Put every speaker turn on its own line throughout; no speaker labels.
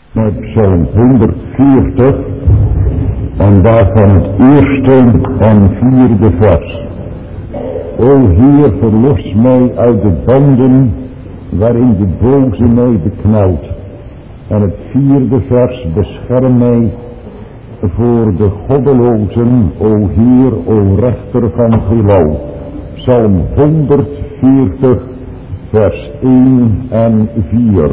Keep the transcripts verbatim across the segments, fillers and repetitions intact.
Met Psalm honderdveertig en daarvan het eerste en vierde vers. O Heer, verlos mij uit de banden waarin de boze mij beknelt. En het vierde vers, bescherm mij voor de goddelozen, o Heer, o rechter van heelal. Psalm honderdveertig, vers één en vier.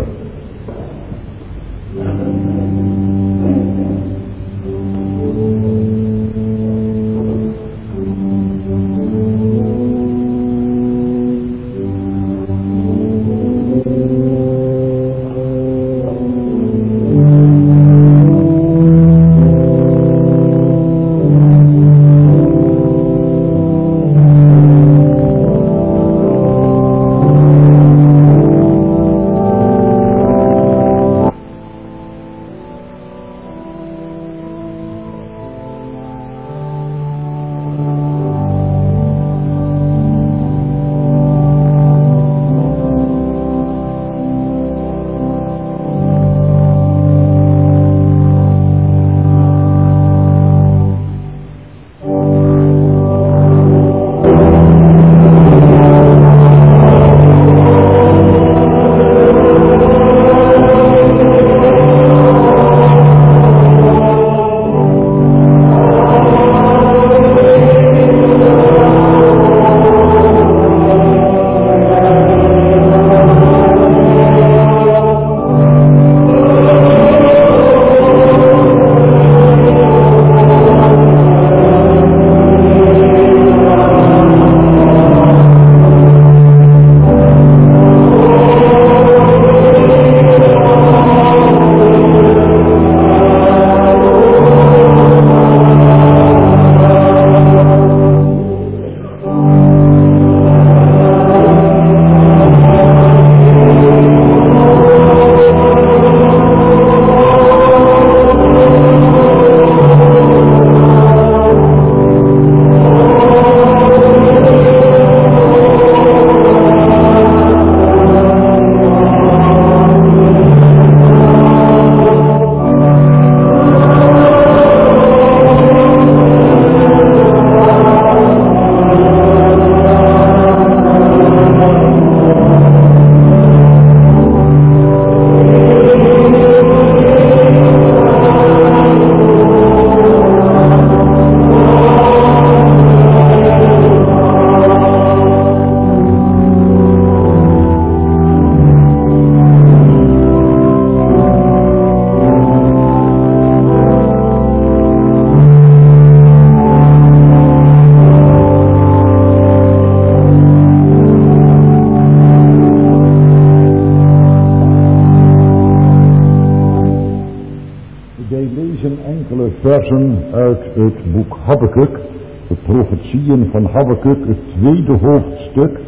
Versen uit het boek Habakuk, de profetieën van Habakuk, het tweede hoofdstuk,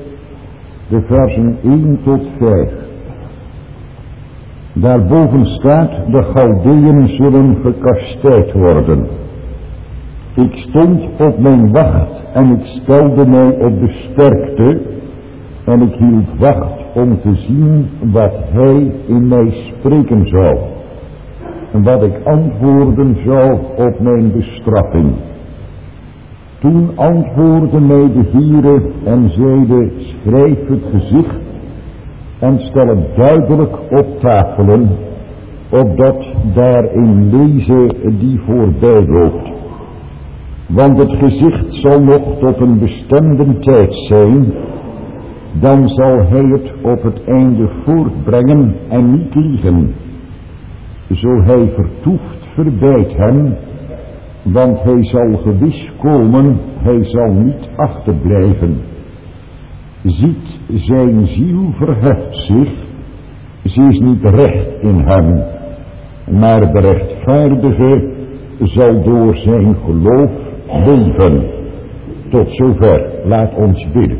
de versen één tot vijf. Daarboven staat, de Galdeën zullen gekastijd worden. Ik stond op mijn wacht en ik stelde mij op de sterkte en ik hield wacht om te zien wat hij in mij spreken zou. En wat ik antwoorden zou op mijn bestraffing. Toen antwoordde mij de Heere en zeide, schrijf het gezicht en stel het duidelijk op tafelen, opdat daarin lezen die voorbij loopt. Want het gezicht zal nog tot een bestemde tijd zijn, dan zal hij het op het einde voortbrengen en niet liegen. Zo hij vertoeft, verbijt hem, want hij zal gewis komen, hij zal niet achterblijven. Ziet, zijn ziel verheft zich, ze is niet recht in hem, maar de rechtvaardige zal door zijn geloof leven. Tot zover, laat ons bidden.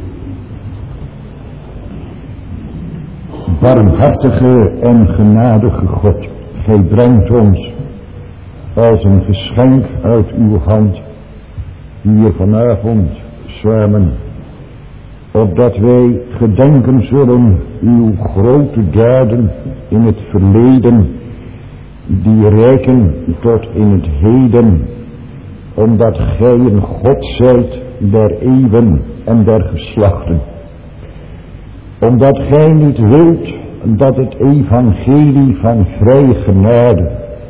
Barmhartige en genadige God, gij brengt ons als een geschenk uit uw hand hier vanavond samen, opdat wij gedenken zullen uw grote daden in het verleden die reiken tot in het heden, omdat gij een God zijt der eeuwen en der geslachten. Omdat gij niet wilt dat het evangelie van vrije genade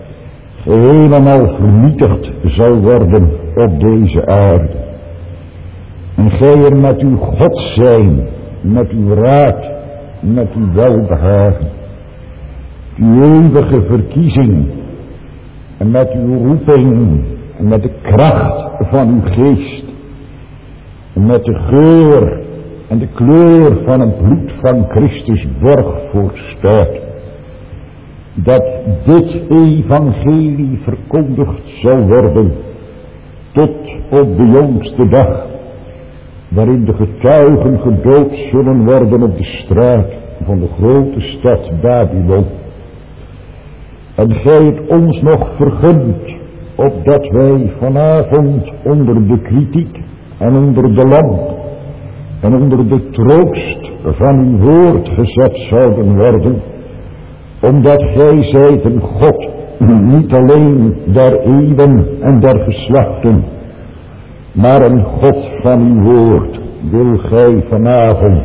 helemaal vernietigd zal worden op deze aarde. En gij er met uw God zijn, met uw raad, met uw welbehagen, uw eeuwige verkiezing en met uw roeping en met de kracht van uw geest en met de geur en de kleur van het bloed van Christus borg voorstaat, dat dit evangelie verkondigd zal worden tot op de jongste dag, waarin de getuigen gedood zullen worden op de straat van de grote stad Babylon. En gij het ons nog vergunt, opdat wij vanavond onder de kritiek en onder de lamp en onder de troost van uw woord gezet zouden worden, omdat gij zijt een God, niet alleen der eeuwen en der geslachten, maar een God van uw woord, wil gij vanavond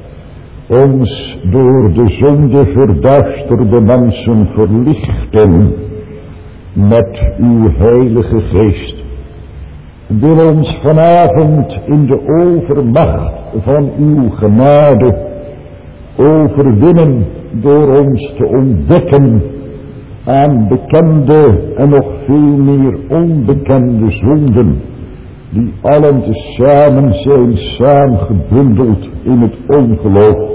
ons door de zonde verduisterde mensen verlichten met uw heilige geest. Wil ons vanavond in de overmacht van uw genade overwinnen door ons te ontdekken aan bekende en nog veel meer onbekende zonden, die allen tezamen zijn saamgebundeld in het ongeloof.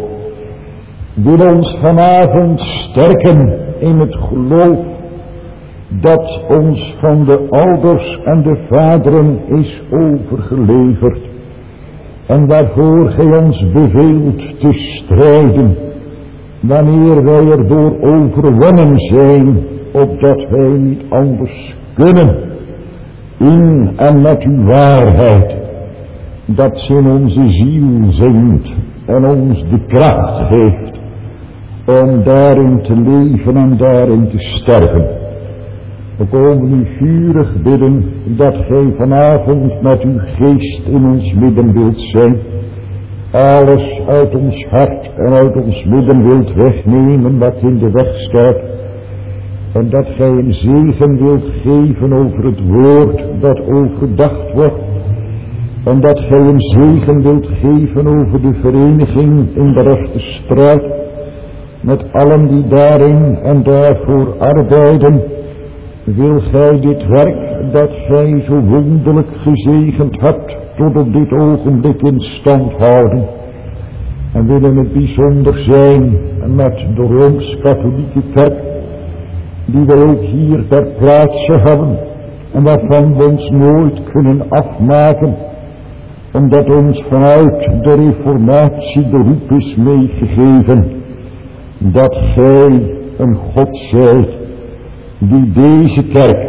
Wil ons vanavond sterken in het geloof dat ons van de ouders en de vaderen is overgeleverd, en waarvoor gij ons beveelt te strijden, wanneer wij erdoor overwonnen zijn, opdat wij niet anders kunnen, in en met uw waarheid, dat ze in onze ziel zingt en ons de kracht geeft om daarin te leven en daarin te sterven. We komen u vurig bidden dat gij vanavond met uw geest in ons midden wilt zijn, alles uit ons hart en uit ons midden wilt wegnemen wat in de weg staat, en dat gij een zegen wilt geven over het woord dat overdacht wordt, en dat gij een zegen wilt geven over de vereniging in de rechte straat, met allen die daarin en daarvoor arbeiden. Wil gij dit werk dat gij zo wonderlijk gezegend hebt tot op dit ogenblik in stand houden, en willen het bijzonder zijn met de Rooms-Katholieke Kerk, die we ook hier ter plaatse hebben en waarvan we ons nooit kunnen afmaken, omdat ons vanuit de reformatie de roep is meegegeven dat gij een God zijt die deze kerk,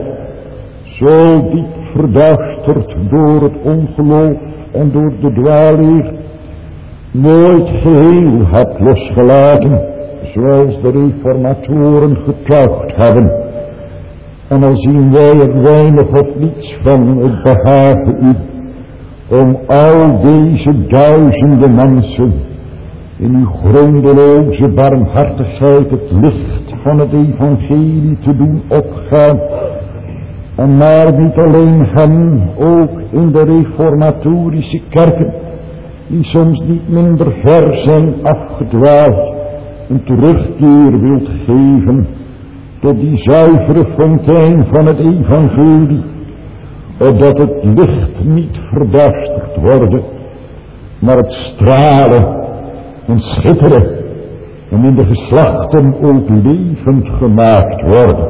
zo diep verduisterd door het ongeloof en door de dwaalleer, nooit geheel hebt losgelaten, zoals de reformatoren getuigd hebben. En al zien wij er weinig of niets van, het behagen u om al deze duizenden mensen in uw grondeloze barmhartigheid het licht van het evangelie te doen opgaan. En maar niet alleen hen, ook in de reformatorische kerken, die soms niet minder ver zijn afgedwaald, een terugkeer wilt geven tot die zuivere fontein van het evangelie, opdat het licht niet verduisterd worden, maar het stralen en schitteren en in de geslachten ook levend gemaakt worden,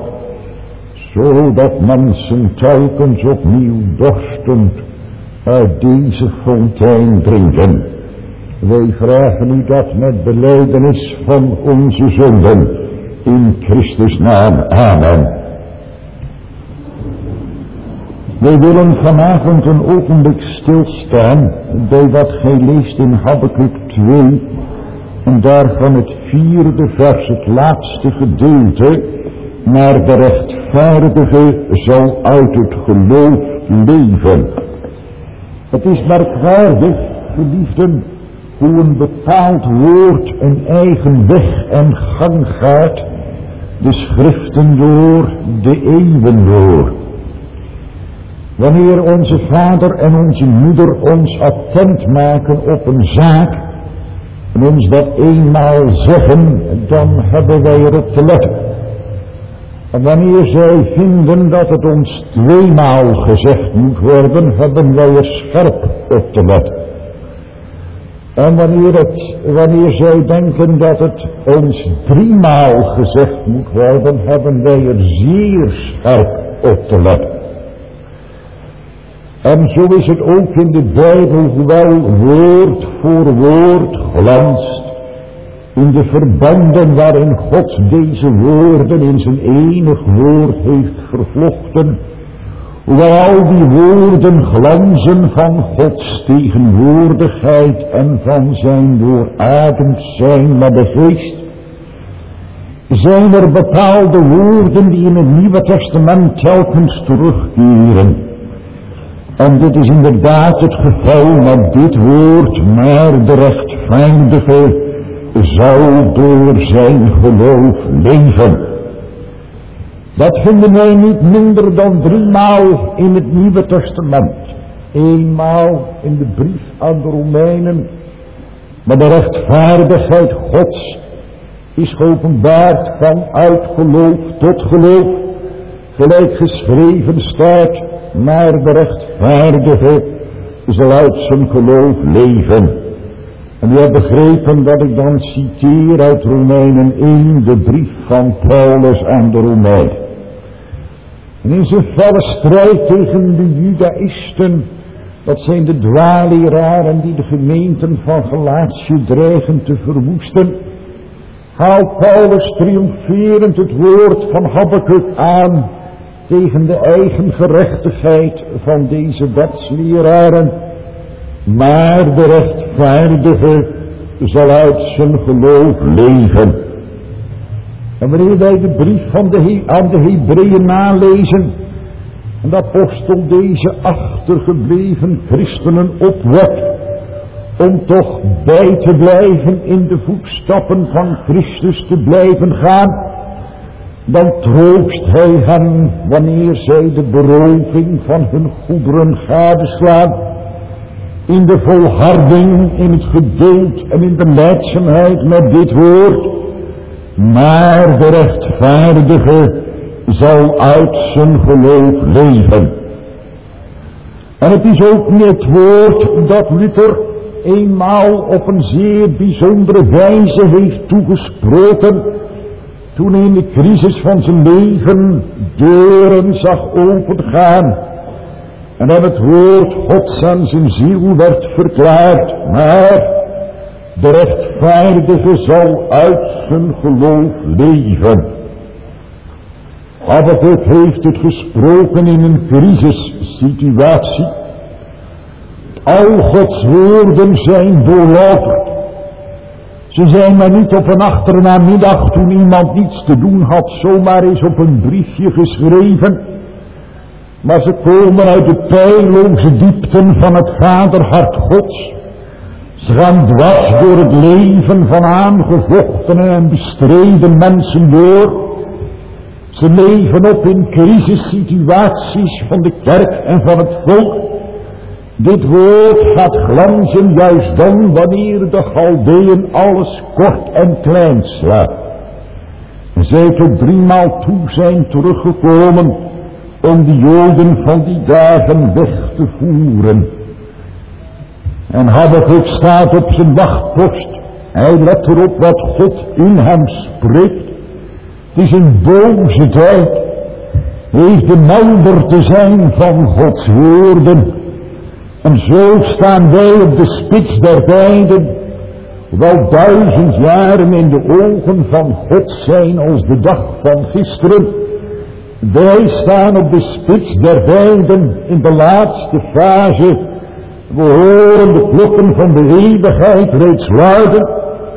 zodat mensen telkens opnieuw dorstend uit deze fontein drinken. Wij vragen u dat met belijdenis van onze zonden, in Christus naam. Amen. Wij willen vanavond een ogenblik stilstaan bij wat gij leest in Habakuk twee, en daarvan het vierde vers, het laatste gedeelte, maar de rechtvaardige zal uit het geloof leven. Het is merkwaardig, geliefden, hoe een bepaald woord een eigen weg en gang gaat, de schriften door, de eeuwen door. Wanneer onze vader en onze moeder ons attent maken op een zaak en ons dat eenmaal zeggen, dan hebben wij erop te letten. En wanneer zij vinden dat het ons tweemaal gezegd moet worden, hebben wij er scherp op te letten. En wanneer, het, wanneer zij denken dat het ons driemaal gezegd moet worden, hebben wij er zeer scherp op te letten. En zo is het ook in de Bijbel, hoewel woord voor woord glanst, in de verbanden waarin God deze woorden in zijn enig woord heeft vervlochten, hoewel al die woorden glanzen van Gods tegenwoordigheid en van zijn doorademd zijn met de geest, zijn er bepaalde woorden die in het Nieuwe Testament telkens terugkeren. En dit is inderdaad het geval met dit woord, maar de rechtvaardige zal door zijn geloof leven. Dat vinden wij niet minder dan driemaal in het Nieuwe Testament. Eenmaal in de brief aan de Romeinen. Maar de rechtvaardigheid Gods is geopenbaard vanuit geloof tot geloof. Gelijk geschreven staat, maar de rechtvaardige zal uit zijn geloof leven. En u hebt begrepen dat ik dan citeer uit Romeinen één, de brief van Paulus aan de Romeinen. En in zijn felle strijd tegen de Judaïsten, dat zijn de dwaaleraren die de gemeenten van Galatië dreigen te verwoesten, haalt Paulus triomferend het woord van Habakuk aan tegen de eigen gerechtigheid van deze wetsleraren. Maar de rechtvaardige zal uit zijn geloof leven. En wanneer wij de brief van de He- aan de Hebreeën nalezen, en de apostel deze achtergebleven christenen opwekt, om toch bij te blijven in de voetstappen van Christus te blijven gaan, dan troost hij hen wanneer zij de beroving van hun goederen gadeslaan, in de volharding, in het geduld en in de lijdzaamheid met dit woord. Maar de rechtvaardige zal uit zijn geloof leven. En het is ook niet het woord dat Luther eenmaal op een zeer bijzondere wijze heeft toegesproken, toen hij in de crisis van zijn leven deuren zag opengaan en dan het woord Gods aan zijn ziel werd verklaard. Maar de rechtvaardige zal uit zijn geloof leven. Habakuk heeft het gesproken in een crisissituatie. Al Gods woorden zijn doorlopend. Ze zijn maar niet op een achternamiddag, toen iemand niets te doen had, zomaar eens op een briefje geschreven. Maar ze komen uit de peilloze diepten van het vaderhart Gods. Ze gaan dwars door het leven van aangevochtene en bestreden mensen door. Ze leven op in crisissituaties van de kerk en van het volk. Dit woord gaat glanzen juist dan wanneer de Galdeën alles kort en klein slaat. En zij tot driemaal toe zijn teruggekomen om de Joden van die dagen weg te voeren. En Habakuk staat op zijn wachtpost. Hij let erop wat God in hem spreekt. Het is een boze tijd. Hij heeft de melder te zijn van Gods woorden. En zo staan wij op de spits der tijden, wel duizend jaren in de ogen van God zijn als de dag van gisteren. Wij staan op de spits der tijden in de laatste fase. We horen de klokken van de eeuwigheid reeds luiden.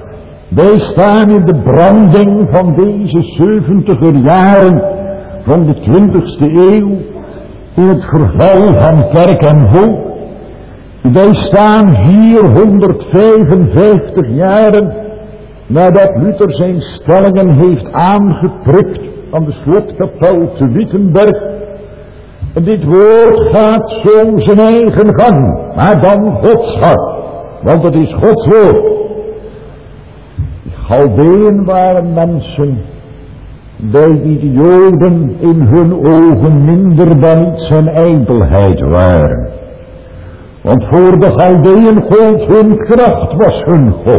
Wij staan in de branding van deze zeventiger jaren van de twintigste eeuw, in het verval van kerk en volk. Wij staan vierhonderdvijfenvijftig jaren nadat Luther zijn stellingen heeft aangeprikt aan de slotkapel te Wittenberg. En dit woord gaat zo zijn eigen gang, maar dan Gods hart, want het is Gods woord. De Chaldeeën waren mensen bij wie de Joden in hun ogen minder dan iets en ijdelheid waren. Want voor de Chaldeeën gold hun kracht was hun God.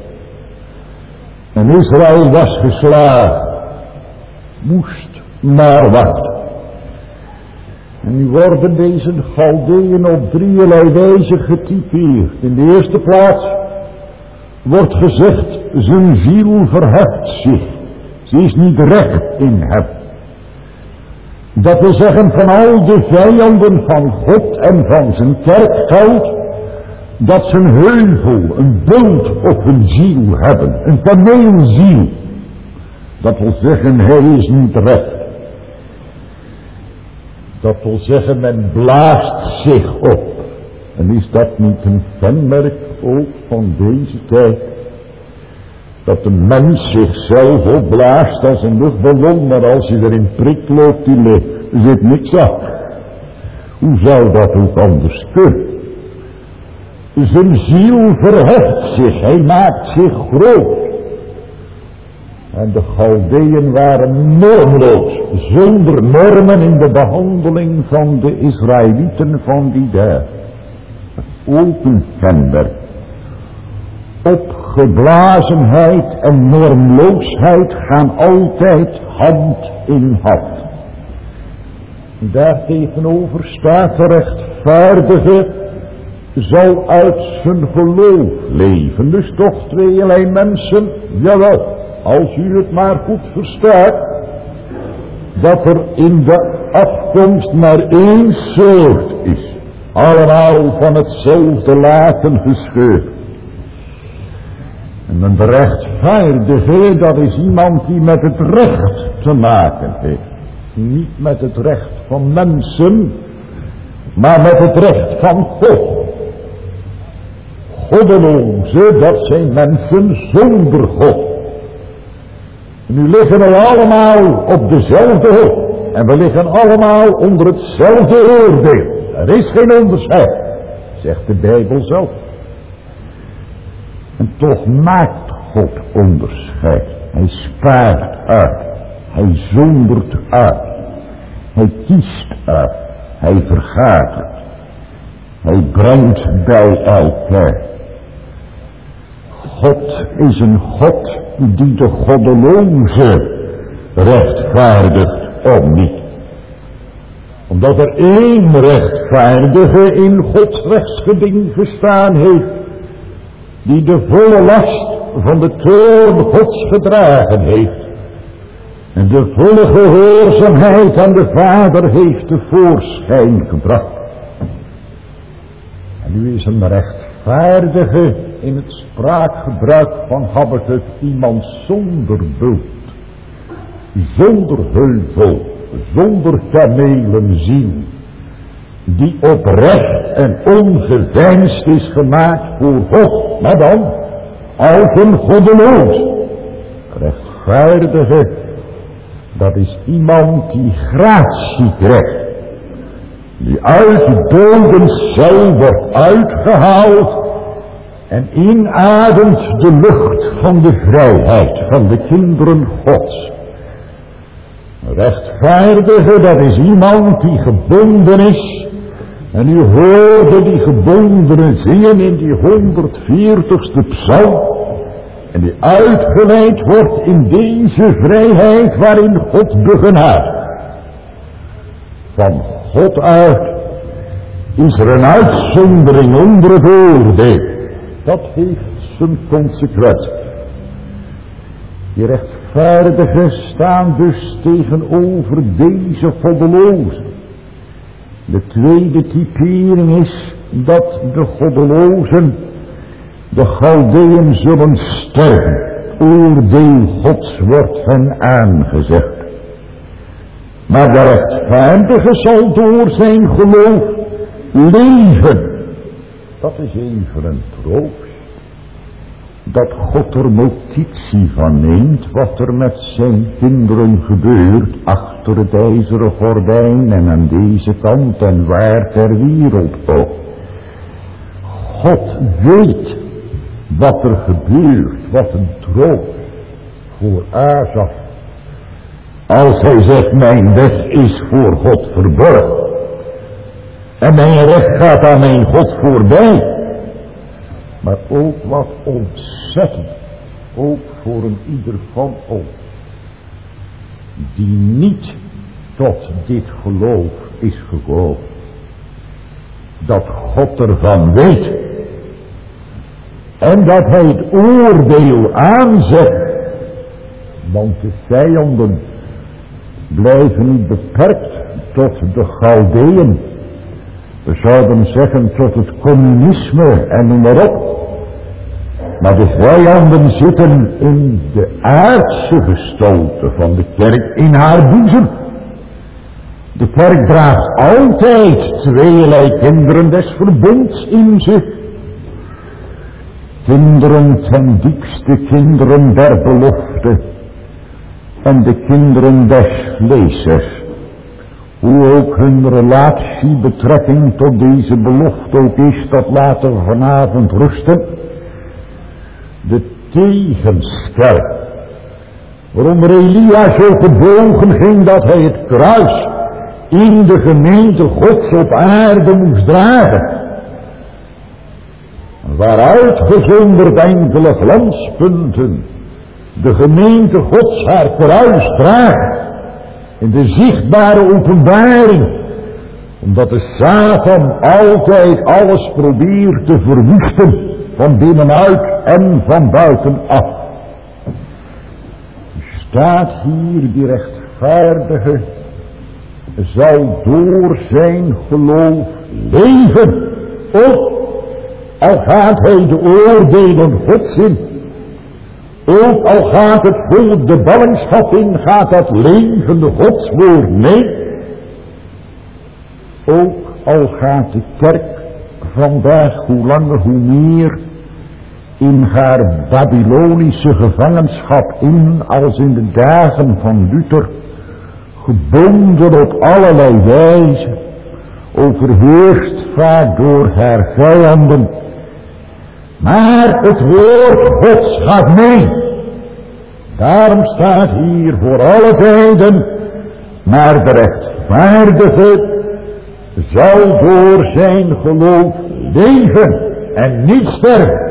En Israël was geslagen, moest maar wachten. En nu worden deze Chaldeeën op drieërlei wijze getypeerd. In de eerste plaats wordt gezegd, zijn ziel verheft zich. Ze is niet recht in hem. Dat wil zeggen, van al de vijanden van God en van zijn kerk geldt, dat ze een heuvel, een bult op hun ziel hebben, een kameelziel. Dat wil zeggen, hij is niet recht. Dat wil zeggen, men blaast zich op. En is dat niet een kenmerk ook van deze tijd? Dat de mens zichzelf opblaast als een luchtballon, maar als hij erin prikt loopt, die leeg, er zit niks af. Hoe zou dat ook anders kunnen? Zijn ziel verheft zich, hij maakt zich groot. En de Chaldeeën waren normloos, zonder normen in de behandeling van de Israëlieten van die dag. Ook een kenmerk. Opgeblazenheid en normloosheid gaan altijd hand in hand. Daartegenover staat de rechtvaardige zal uit zijn geloof leven. Dus toch tweeërlei mensen, jawel, als u het maar goed verstaat, dat er in de afkomst maar één soort is. Allemaal van hetzelfde laken gescheurd. En een rechtvaardige, dat is iemand die met het recht te maken heeft. Niet met het recht van mensen, maar met het recht van God. Goddeloze, dat zijn mensen zonder God. Nu liggen we allemaal op dezelfde hoogte. En we liggen allemaal onder hetzelfde oordeel. Er is geen onderscheid, zegt de Bijbel zelf. En toch maakt God onderscheid. Hij spaart uit. Hij zondert uit. Hij kiest uit. Hij vergadert. Hij brengt bij elkaar. God is een God die de goddeloze rechtvaardigt om niet. Omdat er één rechtvaardige in Gods rechtsgeding gestaan heeft, die de volle last van de toorn Gods gedragen heeft. En de volle gehoorzaamheid aan de Vader heeft tevoorschijn gebracht. En nu is een rechtvaardige in het spraakgebruik van Habakuk iemand zonder bult, zonder heuvel, zonder kamelenziel, die oprecht en ongeveinsd is gemaakt voor God, maar dan als een goddeloos. Rechtvaardige, dat is iemand die gratie krijgt, die uit de dodenscel wordt uitgehaald en inademt de lucht van de vrijheid van de kinderen Gods. Rechtvaardige, dat is iemand die gebonden is. En u hoorde die gebondenen zingen in die honderdveertigste psalm. En die uitgeleid wordt in deze vrijheid waarin God begenadigt. Van God uit is er een uitzondering onder het oordeel. Dat heeft zijn consequentie. Die rechtvaardigen staan dus tegenover deze goddelozen. De tweede typering is dat de goddelozen, de Chaldeeën, zullen sterven. oordeel Gods wordt hen aangezegd. Maar de rechtvaardige zal door zijn geloof leven. Dat is even een troost. Dat God er notitie van neemt wat er met zijn kinderen gebeurt achter het ijzeren gordijn en aan deze kant en waar ter wereld ook. God weet wat er gebeurt, wat een troost voor Asaf. Als hij zegt, mijn weg is voor God verborgen. En mijn recht gaat aan mijn God voorbij. Maar ook wat ontzettend. Ook voor een ieder van ons. Die niet tot dit geloof is gekomen. Dat God ervan weet. En dat hij het oordeel aanzet. Want de vijanden blijven niet beperkt tot de Galdeën. We zouden zeggen tot het communisme en noem maar op. Maar de vijanden zitten in de aardse gestalte van de kerk in haar boezem. De kerk draagt altijd tweeërlei kinderen des verbonds in zich. Kinderen ten diepste, kinderen der belofte. En de kinderen des vleeses. Hoe ook hun relatie, betrekking tot deze belofte ook is, dat laten we vanavond rusten. De tegenstelling. Waaronder Elia zo gebogen ging dat hij het kruis in de gemeente Gods op aarde moest dragen. Waaruit gezonderd enkele glanspunten de gemeente Gods haar kruis draagt. In de zichtbare openbaring. Omdat de Satan altijd alles probeert te verwoesten. Van binnenuit en van buitenaf. Staat hier die rechtvaardige. Zal door zijn geloof leven. Ook al gaat hij de oordelen Gods in. Ook al gaat het volk de ballingschap in, gaat dat levende Godswoord mee. Ook al gaat de kerk vandaag hoe langer hoe meer in haar Babylonische gevangenschap in als in de dagen van Luther, gebonden op allerlei wijze, overheerst vaak door haar vijanden. Maar het woord Gods gaat mee. Daarom staat hier voor alle tijden, maar de rechtvaardige zal door zijn geloof leven en niet sterven.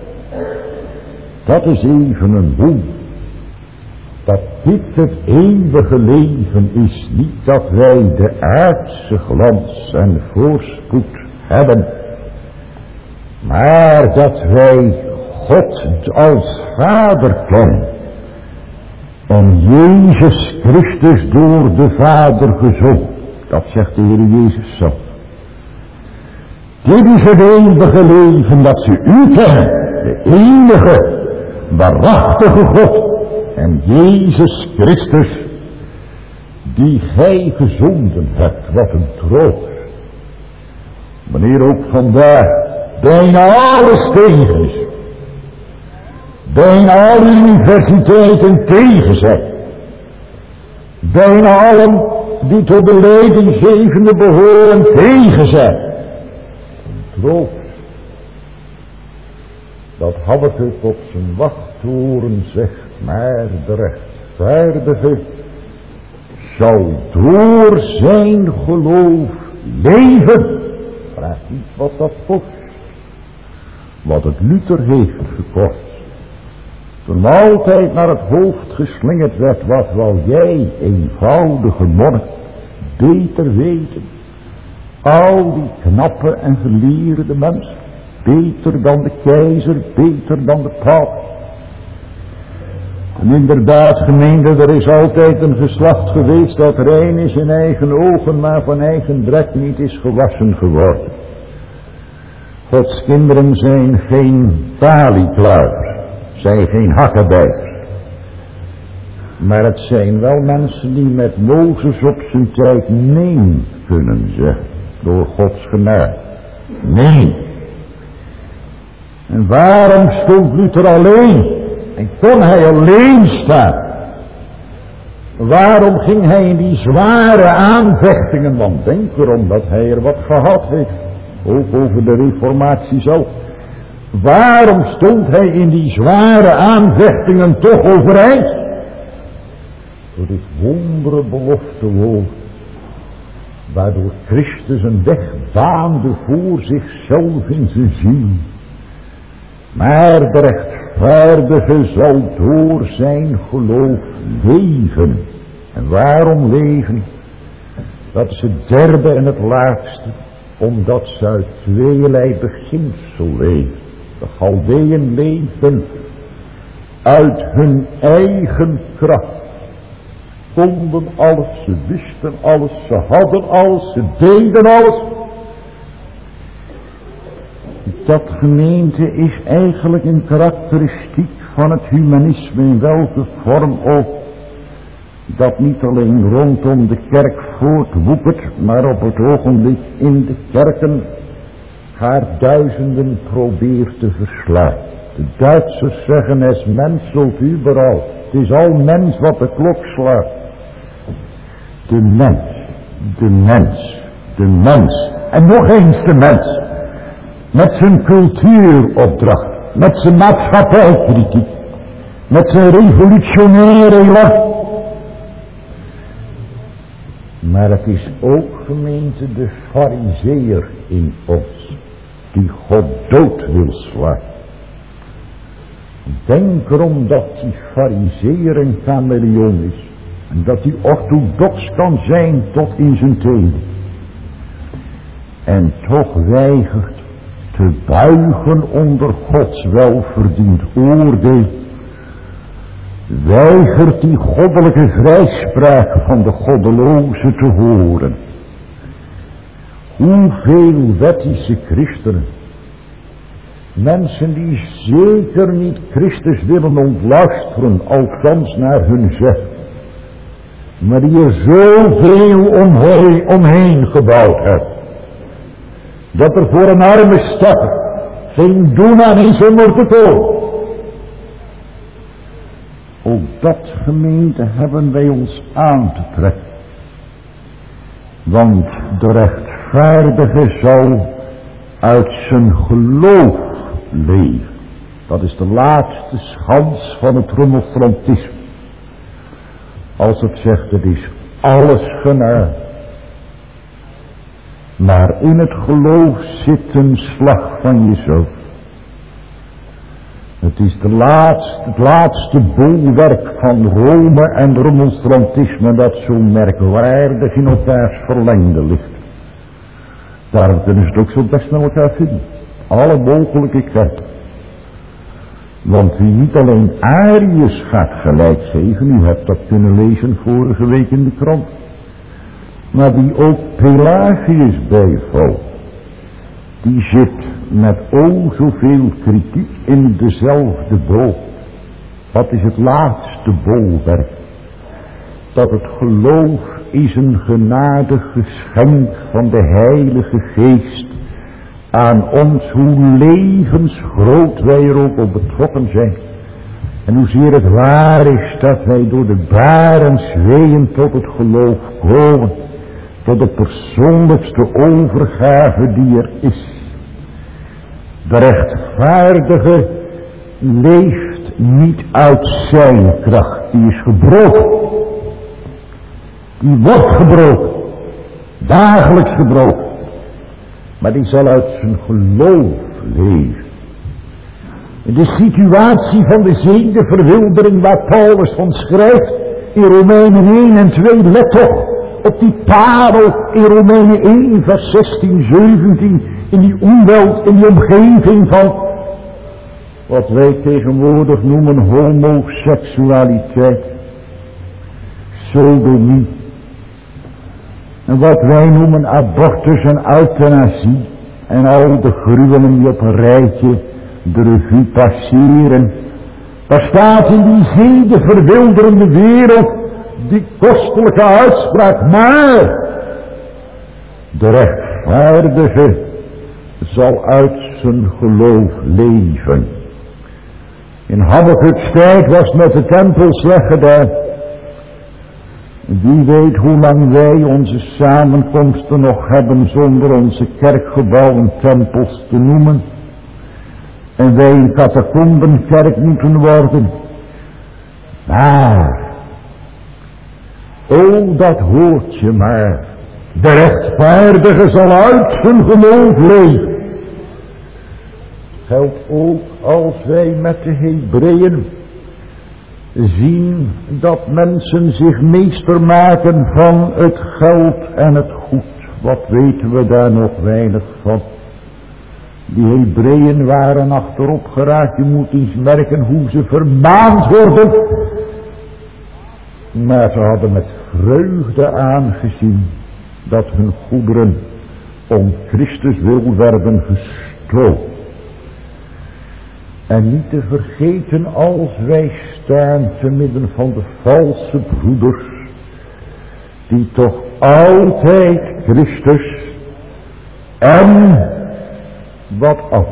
Dat is even een wonder. Dat dit het eeuwige leven is, niet dat wij de aardse glans en voorspoed hebben, maar dat wij God als Vader kennen en Jezus Christus door de Vader gezonden. Dat zegt de Heer Jezus zelf. Dit is het eeuwige leven dat ze u kennen, de enige, waarachtige God en Jezus Christus, die gij gezonden hebt. Wat een troost. Wanneer ook vandaag bijna alles tegen is. Bijna alle universiteiten tegen zijn. Bijna allen die tot de leidinggevende behoren tegen zijn. Een troost. Dat Habakkuk op zijn wachttoren zegt, maar de rechtvaardige zal door zijn geloof leven. Vraag niet wat dat kost. Wat het Luther heeft gekost. Toen altijd naar het hoofd geslingerd werd, wat wil jij, eenvoudige monnik, beter weten. Al die knappe en geleerde mensen, beter dan de keizer, beter dan de paus. En inderdaad, gemeente, er is altijd een geslacht geweest dat rein is in eigen ogen, maar van eigen drek niet is gewassen geworden. Gods kinderen zijn geen palieklaar. zijn geen hakkenbijters. Maar het zijn wel mensen die met Mozes op zijn tijd nee kunnen zeggen. Door Gods genade. Nee. En waarom stond Luther alleen? En kon hij alleen staan? Waarom ging hij in die zware aanvechtingen? Want denk erom dat hij er wat gehad heeft. Ook over de reformatie zelf. Waarom stond hij in die zware aanvechtingen toch overeind? Door dit wondere belofte woord, waardoor Christus een weg baande voor zichzelf in zijn ziel. Maar de rechtvaardige zal door zijn geloof leven. En waarom leven? Dat is het derde en het laatste, omdat ze uit tweeërlei beginsel leven. De Chaldeeën leefden uit hun eigen kracht. Konden alles, ze wisten alles, ze hadden alles, ze deden alles. Dat, gemeente, is eigenlijk een karakteristiek van het humanisme, in welke vorm ook, dat niet alleen rondom de kerk voortwoepert, maar op het ogenblik in de kerken haar duizenden probeert te verslaan. De Duitsers zeggen, es mens zult überall. Het is al mens wat de klok slaat. De mens, de mens, de mens. En nog eens de mens. Met zijn cultuuropdracht. Met zijn maatschappijkritiek. Met zijn revolutionaire elan. Maar het is ook, gemeente, de farizeeër in ons. Die God dood wil slaan. Denk erom dat die farizeeër een chameleon is. En dat hij orthodox kan zijn tot in zijn tenen. En toch weigert te buigen onder Gods welverdiend oordeel. Weigert die goddelijke vrijspraak van de goddeloze te horen. Hoeveel wettische christenen. Mensen die zeker niet Christus willen ontluisteren, althans naar hun zegt. Maar die er zoveel omheen, omheen gebouwd hebben. Dat er voor een arme stad geen doen aan is om er te komen. Ook dat, gemeente, hebben wij ons aan te trekken. Want de rechtvaardige zal uit zijn geloof leven. Dat is de laatste schans van het remonstrantisme. Als het zegt, het is alles genade. Maar in het geloof zit een slag van jezelf. Het is de laatste, het laatste bolwerk van Rome en remonstrantisme dat zo merkwaardig in elkaars verlengde ligt. Daarom kunnen ze het ook zo best naar elkaar vinden. Alle mogelijke kerken. Want wie niet alleen Arius gaat gelijk geven, u hebt dat kunnen lezen vorige week in de krant, maar die ook Pelagius bijvalt, die zit met o zoveel kritiek in dezelfde boot. Wat is het laatste bolwerk? Dat het geloof is een genadig geschenk van de Heilige Geest aan ons, hoe levensgroot wij er ook op betrokken zijn. En hoezeer het waar is dat wij door de baren zweeën tot het geloof komen. Tot de persoonlijkste overgave die er is. De rechtvaardige leeft niet uit zijn kracht. Die is gebroken. Die wordt gebroken. Dagelijks gebroken. Maar die zal uit zijn geloof leven. In de situatie van de zevende verwildering waar Paulus van schrijft in Romeinen één en twee, let toch op die parel in Romeinen één vers zestien, zeventien, in die omweld, in die omgeving van wat wij tegenwoordig noemen homoseksualiteit, sodomie, en wat wij noemen abortus en euthanasie, en al de gruwelen die op een rijtje de revue passeren. Er staat in die zedeverwilderende wereld die kostelijke uitspraak, maar de rechtvaardige zal uit zijn geloof leven. In Habakuk's tijd was met de tempel slecht gedaan. Wie weet hoe lang wij onze samenkomsten nog hebben zonder onze kerkgebouwen tempels te noemen. En wij een catacombenkerk moeten worden. Maar, o dat hoort je maar, de rechtvaardige zal uit zijn geloof leven. Geldt ook als wij met de Hebreeën zien dat mensen zich meester maken van het geld en het goed. Wat weten we daar nog weinig van. Die Hebreeën waren achterop geraakt. Je moet eens merken hoe ze vermaand worden. Maar ze hadden met vreugde aangezien dat hun goederen om Christus wil werden gestolen. En niet te vergeten als wij staan te midden van de valse broeders, die toch altijd Christus en wat af.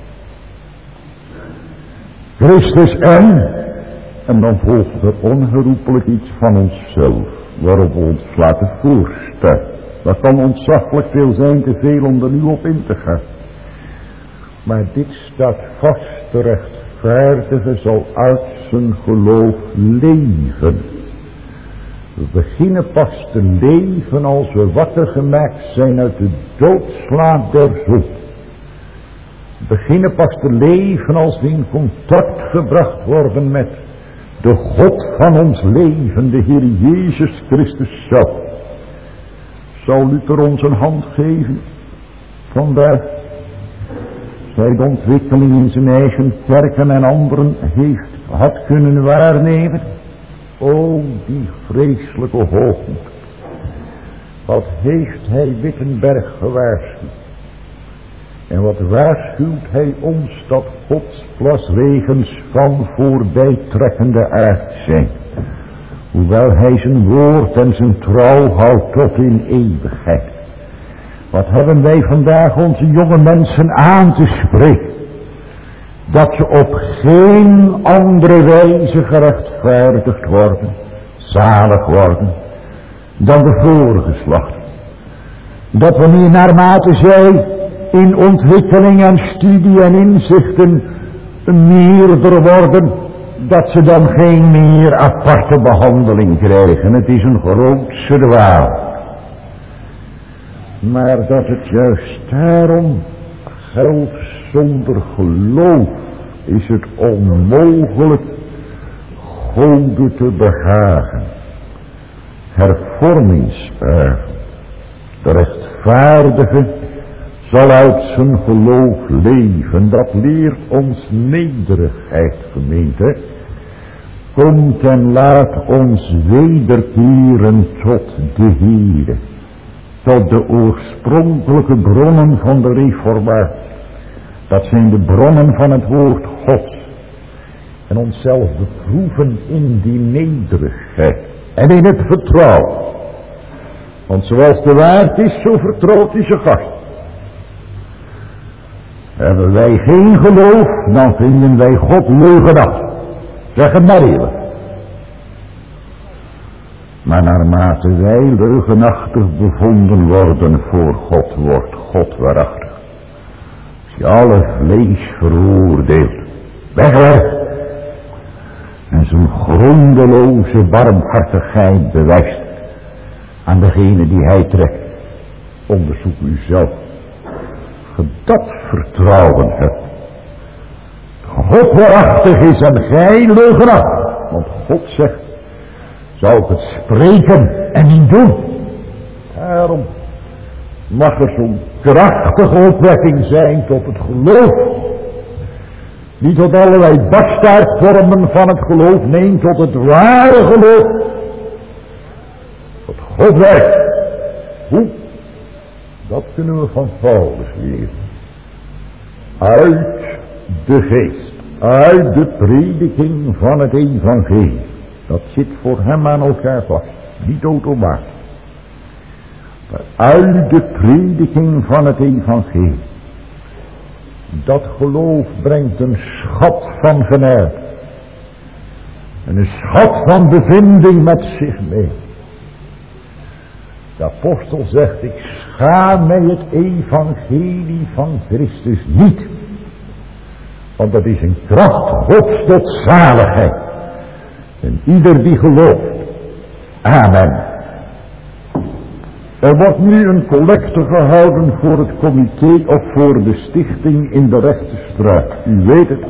Christus en, en dan volgt er onherroepelijk iets van onszelf, waarop we ons laten voorstellen. Dat kan ontzaglijk veel zijn, te veel om er nu op in te gaan. Maar dit staat vast, de rechtvaardige zal uit zijn geloof leven. We beginnen pas te leven als we wakker gemaakt zijn uit de doodslaap der zonde. We beginnen pas te leven als we in contact gebracht worden met de God van ons leven, de Heer Jezus Christus zelf. Zal Luther ons een hand geven vandaag? Zij de ontwikkeling in zijn eigen kerken en anderen heeft, had kunnen waarnemen. O, die vreselijke hoogmoed. Wat heeft hij Wittenberg gewaarschuwd. En wat waarschuwt hij ons dat Gods plasregens van voorbijtrekkende aard zijn. Hoewel hij zijn woord en zijn trouw houdt tot in eeuwigheid. Wat hebben wij vandaag onze jonge mensen aan te spreken. Dat ze op geen andere wijze gerechtvaardigd worden, zalig worden, dan de vorige slacht. Dat wanneer naarmate zij in ontwikkeling en studie en inzichten meerder worden, dat ze dan geen meer aparte behandeling krijgen. Het is een grootse dwaal. Maar dat het juist daarom geldt, zonder geloof is het onmogelijk Gode te behagen. Hervormingspaar, de rechtvaardige zal uit zijn geloof leven. Dat leert ons nederigheid, gemeente. Komt en laat ons wederkeren tot de Heere. Tot de oorspronkelijke bronnen van de reformatie. Dat zijn de bronnen van het woord Gods. En onszelf beproeven in die nederigheid. En in het vertrouwen. Want zoals de waard is, zo vertrouwt hij zijn gast. Hebben wij geen geloof, dan vinden wij God leugenachtig. Zeg het maar eerlijk. Maar naarmate wij leugenachtig bevonden worden voor God, wordt God waarachtig. Als je alle vlees veroordeelt, wegwerpt. En zijn grondeloze barmhartigheid bewijst aan degene die hij trekt. Onderzoek uzelf. Ge dat vertrouwen hebt. God waarachtig is en gij leugenachtig. Want God zegt, zou ik het spreken en niet doen. Daarom mag er zo'n krachtige opwekking zijn tot het geloof. Niet tot allerlei bastaardvormen van het geloof, nee, tot het ware geloof. Tot God werkt. Hoe? Dat kunnen we van Paulus leren. Uit de geest. uit de prediking van het evangelie. Dat zit voor hem aan elkaar vast, niet automatisch. Maar uit de prediking van het evangelie. Dat geloof brengt een schat van genade. En een schat van bevinding met zich mee. De apostel zegt, ik schaam mij het evangelie van Christus niet. Want dat is een kracht Gods tot zaligheid. En ieder die gelooft. Amen. Er wordt nu een collecte gehouden voor het comité of voor de stichting in de Rechterstraat. U weet het.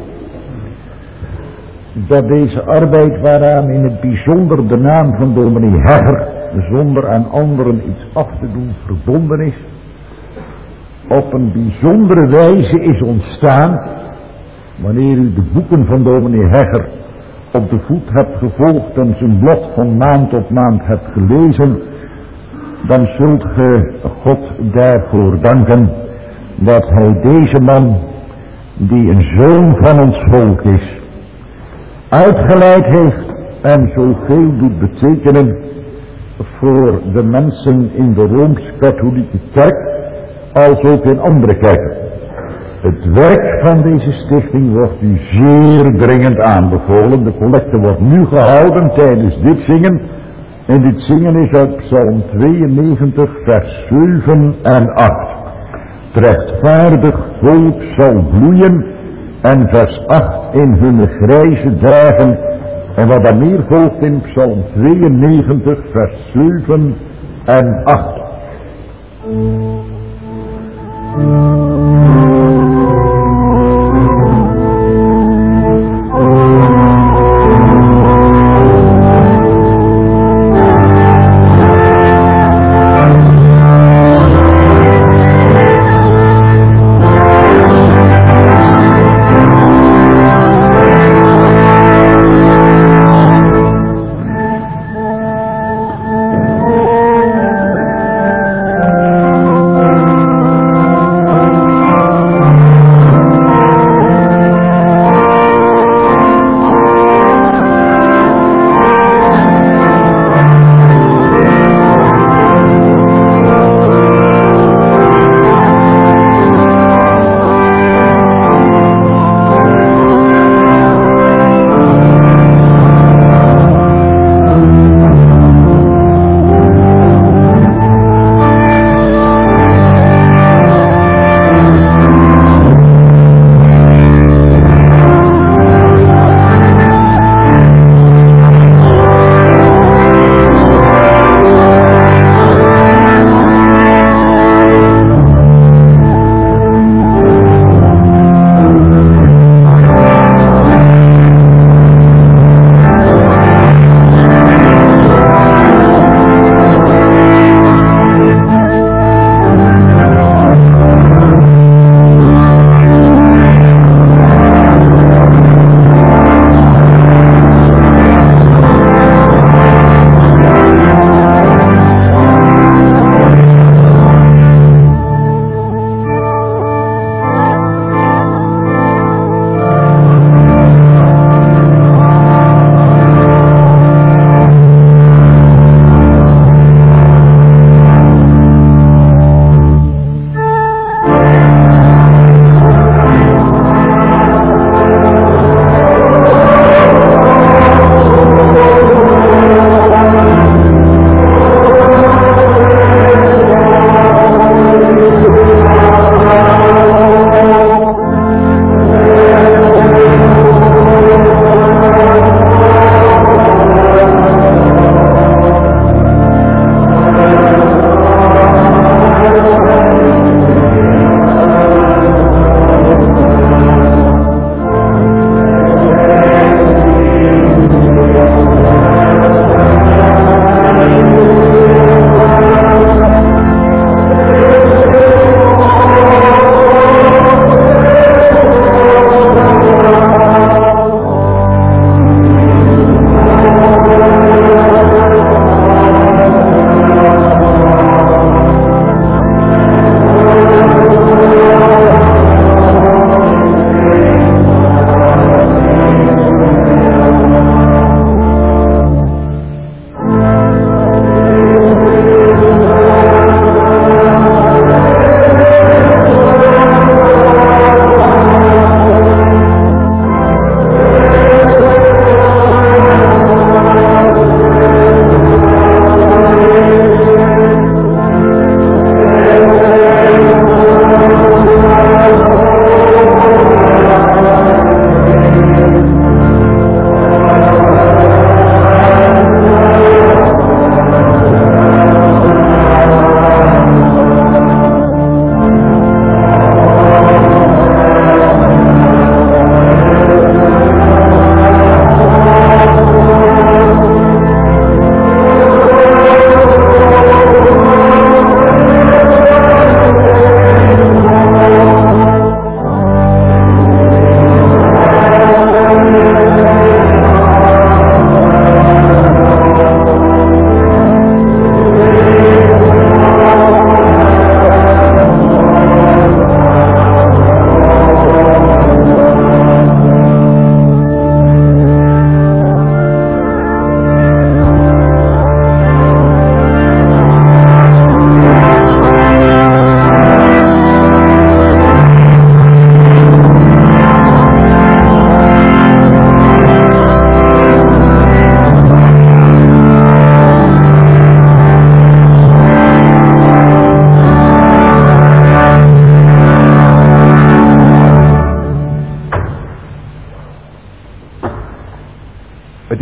Dat deze arbeid waaraan in het bijzonder de naam van dominee Hegger, zonder aan anderen iets af te doen, verbonden is, op een bijzondere wijze is ontstaan, wanneer u de boeken van dominee Hegger op de voet hebt gevolgd en zijn blad van maand tot maand hebt gelezen, dan zult ge God daarvoor danken dat hij deze man, die een zoon van ons volk is, uitgeleid heeft en zoveel doet betekenen voor de mensen in de Rooms-Katholieke Kerk als ook in andere kerken. Het werk van deze stichting wordt u zeer dringend aanbevolen. De collecte wordt nu gehouden tijdens dit zingen. En dit zingen is uit Psalm tweeënnegentig vers zeven en acht. Het rechtvaardig volk zal bloeien. En vers acht in hun grijze dagen. En wat daar meer volgt in Psalm tweeënnegentig vers zeven en acht.
Oh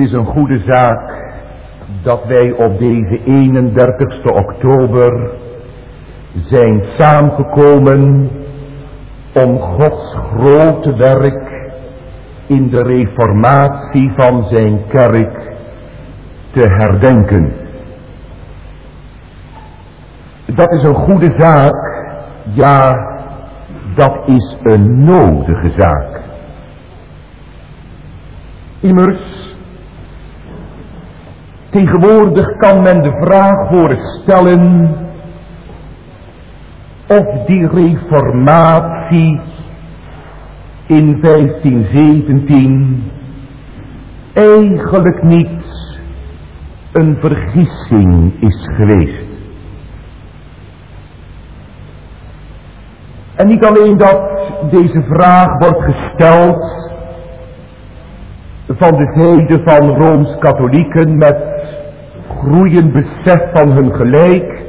is een goede zaak dat wij op deze eenendertigste oktober zijn samengekomen om Gods grote werk in de reformatie van zijn kerk te herdenken. Dat is een goede zaak, ja, dat is een nodige zaak. Immers, tegenwoordig kan men de vraag horen stellen of die reformatie in vijftien zeventien eigenlijk niet een vergissing is geweest. En niet alleen dat deze vraag wordt gesteld van de zijde van Rooms-Katholieken met groeiend besef van hun gelijk,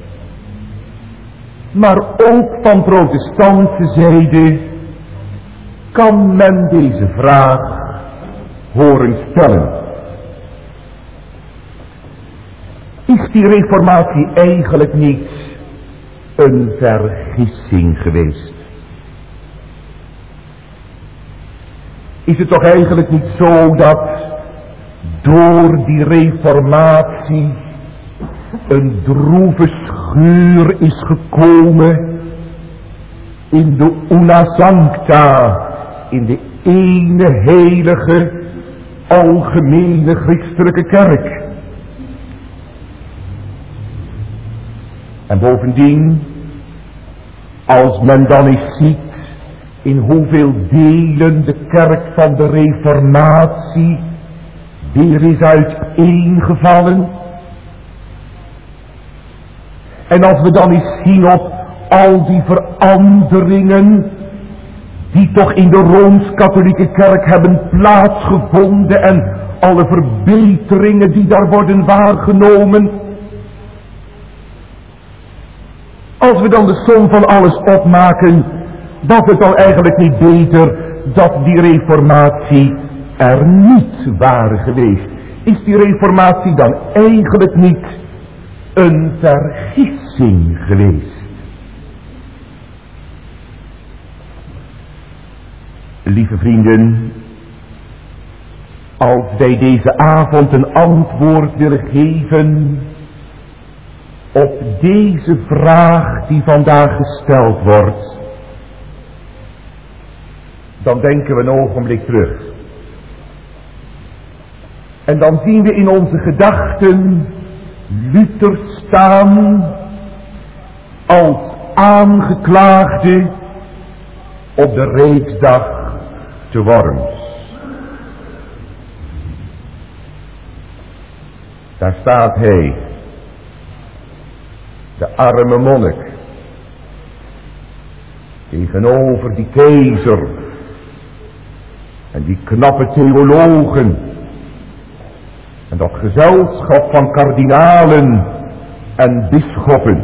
maar ook van protestantse zijde kan men deze vraag horen stellen. Is die reformatie eigenlijk niet een vergissing geweest? Is het toch eigenlijk niet zo dat door die reformatie een droeve scheur is gekomen in de una sancta, in de ene heilige, algemene christelijke kerk? En bovendien, als men dan eens ziet in hoeveel delen de kerk van de reformatie weer is uiteengevallen. En als we dan eens zien op al die veranderingen die toch in de Rooms-Katholieke kerk hebben plaatsgevonden en alle verbeteringen die daar worden waargenomen. Als we dan de som van alles opmaken, was het dan eigenlijk niet beter dat die reformatie er niet waren geweest? Is die reformatie dan eigenlijk niet een vergissing geweest? Lieve vrienden, als wij deze avond een antwoord willen geven op deze vraag die vandaag gesteld wordt, dan denken we een ogenblik terug. En dan zien we in onze gedachten Luther staan als aangeklaagde op de reeksdag te Worms. Daar staat hij, de arme monnik, tegenover die keizer en die knappe theologen en dat gezelschap van kardinalen en bisschoppen.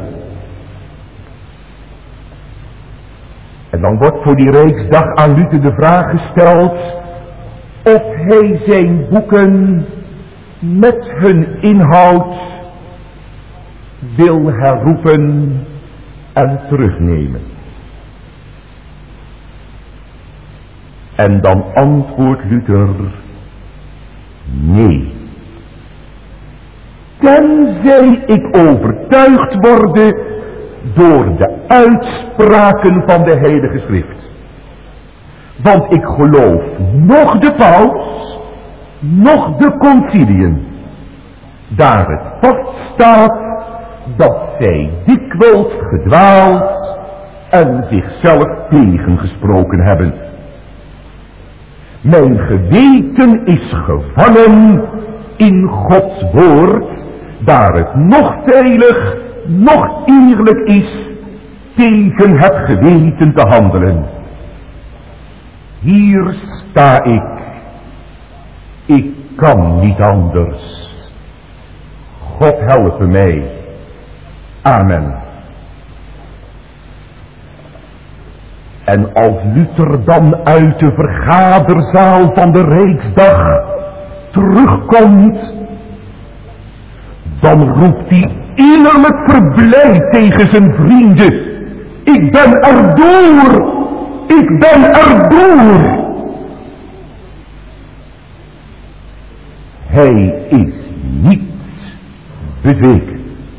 En dan wordt voor die reeksdag aan Luther de vraag gesteld of hij zijn boeken met hun inhoud wil herroepen en terugnemen. En dan antwoordt Luther, nee. Tenzij ik overtuigd worde door de uitspraken van de Heilige Schrift. Want ik geloof nog de paus, nog de conciliën, daar het vaststaat dat zij dikwijls gedwaald en zichzelf tegengesproken hebben. Mijn geweten is gevangen in Gods woord, daar het nog veilig, nog eerlijk is tegen het geweten te handelen. Hier sta ik. Ik kan niet anders. God helpe mij. Amen. En als Luther dan uit de vergaderzaal van de reeksdag terugkomt, dan roept hij innerlijk verblijd tegen zijn vrienden: ik ben erdoor, ik ben erdoor. Hij is niet bezweken.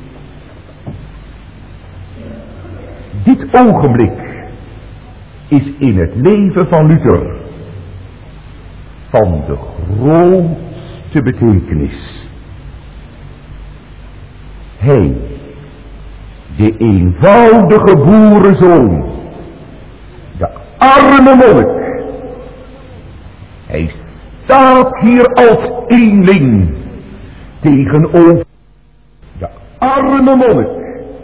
Dit ogenblik is in het leven van Luther van de grootste betekenis. Hij, de eenvoudige boerenzoon, de arme monnik, hij staat hier als eenling tegenover de arme monnik.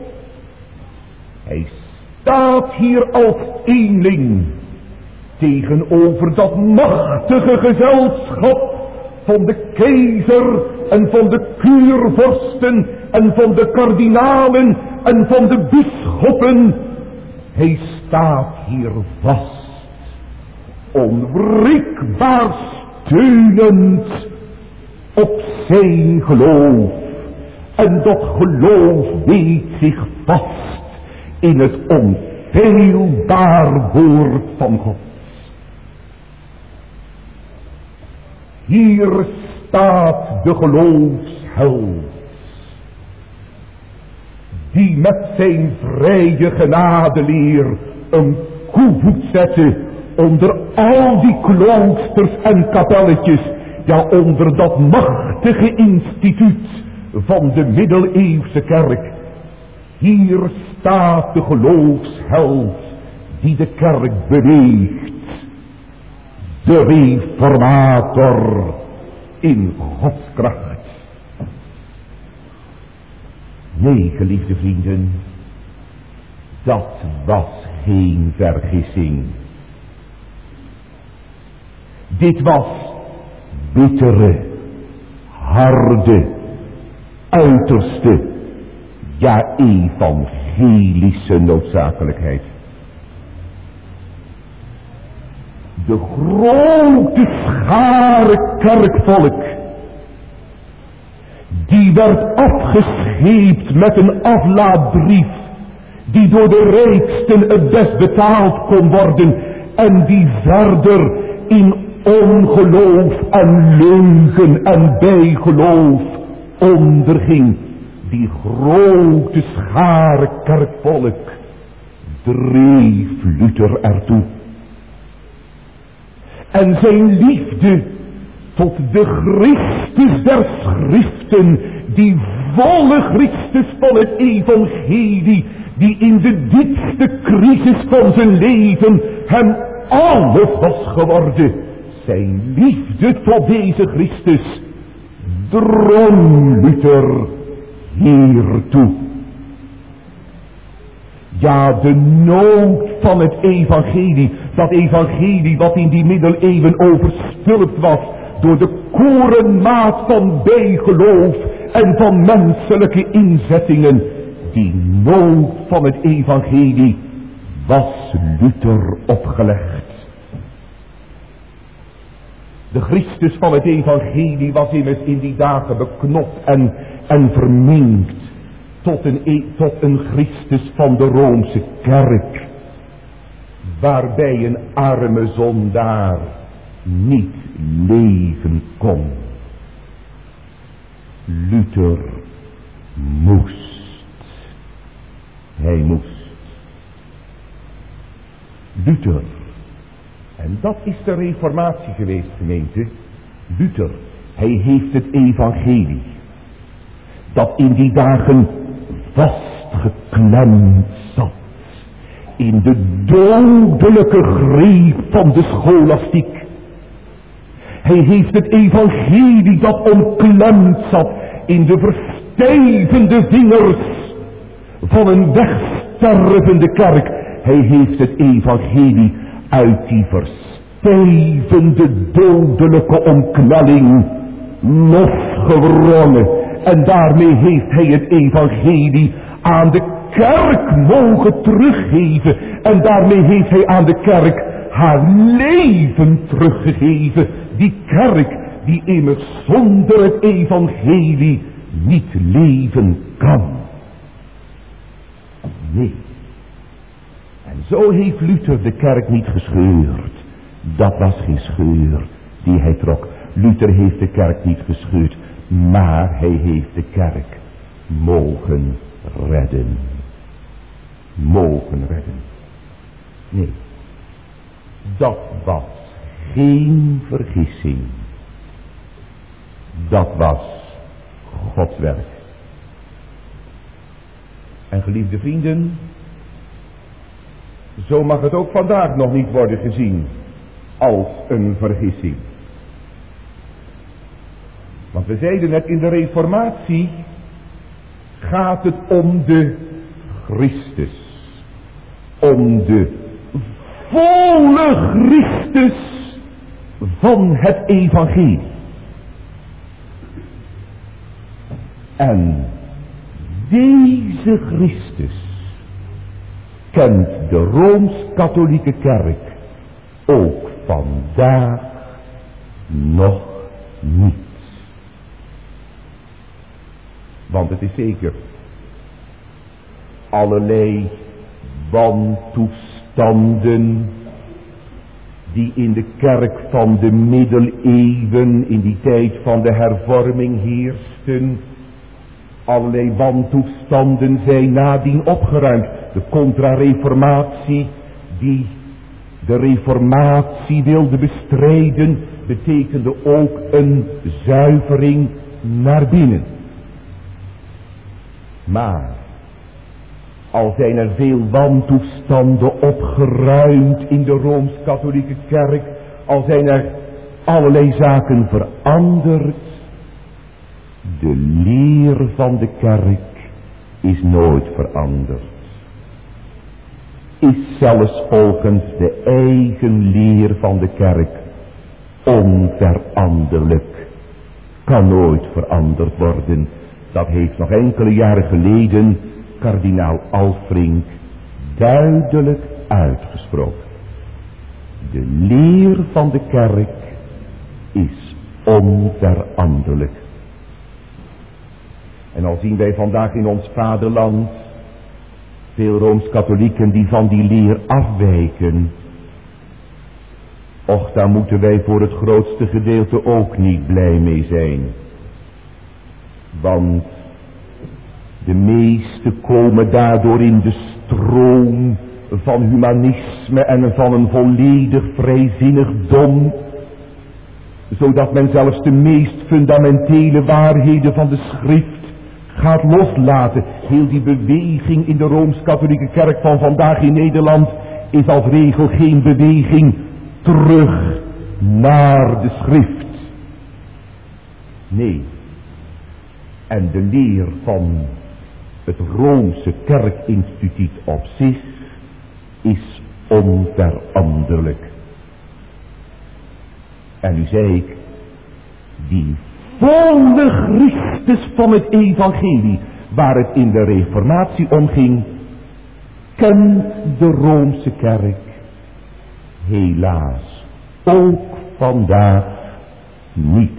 Hij staat hier als eenling tegenover dat machtige gezelschap van de keizer en van de kuurvorsten en van de kardinalen en van de bisschoppen. Hij staat hier vast, onwrikbaar steunend op zijn geloof. En dat geloof weet zich vast in het onfeilbaar woord van God. Hier staat de geloofsheld, die met zijn vrije genadeleer een koevoet zette onder al die kloosters en kapelletjes, ja, onder dat machtige instituut van de middeleeuwse kerk. Hier staat de geloofsheld die de kerk beweegt, de reformator in Gods kracht. Nee, geliefde vrienden, dat was geen vergissing. Dit was bittere, harde, uiterste, ja, evangelische noodzakelijkheid. De grote schare kerkvolk, die werd afgescheept met een aflaatbrief, die door de rijksten het best betaald kon worden, en die verder in ongeloof en leugen en bijgeloof onderging. Die grote schare kerkvolk dreef Luther ertoe. En zijn liefde tot de Christus der Schriften, die volle Christus van het evangelie, die in de diepste crisis van zijn leven hem alles was geworden. Zijn liefde tot deze Christus drong Luther hiertoe. Ja, de nood van het evangelie, dat evangelie wat in die middeleeuwen overstelpt was door de korenmaat van bijgeloof en van menselijke inzettingen, die nood van het evangelie was Luther opgelegd. De Christus van het evangelie was immers in die dagen beknopt en, en verminkt tot een, tot een Christus van de Roomse kerk, waarbij een arme zondaar niet leven kon. Luther moest. Hij moest. Luther. En dat is de reformatie geweest, gemeente. Luther, hij heeft het evangelie, dat in die dagen vastgeklemd zat in de dodelijke greep van de scholastiek. Hij heeft het evangelie dat omklemd zat in de verstijvende vingers van een wegstervende kerk. Hij heeft het evangelie uit die verstijvende dodelijke omknelling losgewrongen. En daarmee heeft hij het evangelie aan de kerk mogen teruggeven. En daarmee heeft hij aan de kerk haar leven teruggegeven. Die kerk die immers zonder het evangelie niet leven kan. Nee. En zo heeft Luther de kerk niet gescheurd. Dat was geen scheur die hij trok. Luther heeft de kerk niet gescheurd, maar hij heeft de kerk mogen redden. Mogen redden. Nee, dat was geen vergissing. Dat was Gods werk. En geliefde vrienden, zo mag het ook vandaag nog niet worden gezien als een vergissing. Want we zeiden net, in de Reformatie gaat het om de Christus. Om de volle Christus van het evangelie. En deze Christus kent de Rooms-Katholieke Kerk ook vandaag nog niet. Want het is zeker, allerlei wantoestanden die in de kerk van de middeleeuwen, in die tijd van de hervorming heersten, allerlei wantoestanden zijn nadien opgeruimd. De contra-reformatie die de reformatie wilde bestrijden, betekende ook een zuivering naar binnen. Maar al zijn er veel wantoestanden opgeruimd in de Rooms-Katholieke Kerk, al zijn er allerlei zaken veranderd, de leer van de kerk is nooit veranderd. Is zelfs volgens de eigen leer van de kerk onveranderlijk, kan nooit veranderd worden. Dat heeft nog enkele jaren geleden kardinaal Alfrink duidelijk uitgesproken. De leer van de kerk is onveranderlijk. En al zien wij vandaag in ons vaderland veel Rooms-Katholieken die van die leer afwijken. Och, daar moeten wij voor het grootste gedeelte ook niet blij mee zijn. Want de meesten komen daardoor in de stroom van humanisme en van een volledig vrijzinnig dom, zodat men zelfs de meest fundamentele waarheden van de schrift gaat loslaten. Heel die beweging in de Rooms-Katholieke Kerk van vandaag in Nederland is als regel geen beweging terug naar de schrift. Nee. En de leer van het Roomse kerkinstituut op zich is onveranderlijk. En nu zei ik, die volle Christus van het evangelie, waar het in de reformatie om ging, kent de Roomse kerk helaas ook vandaag niet.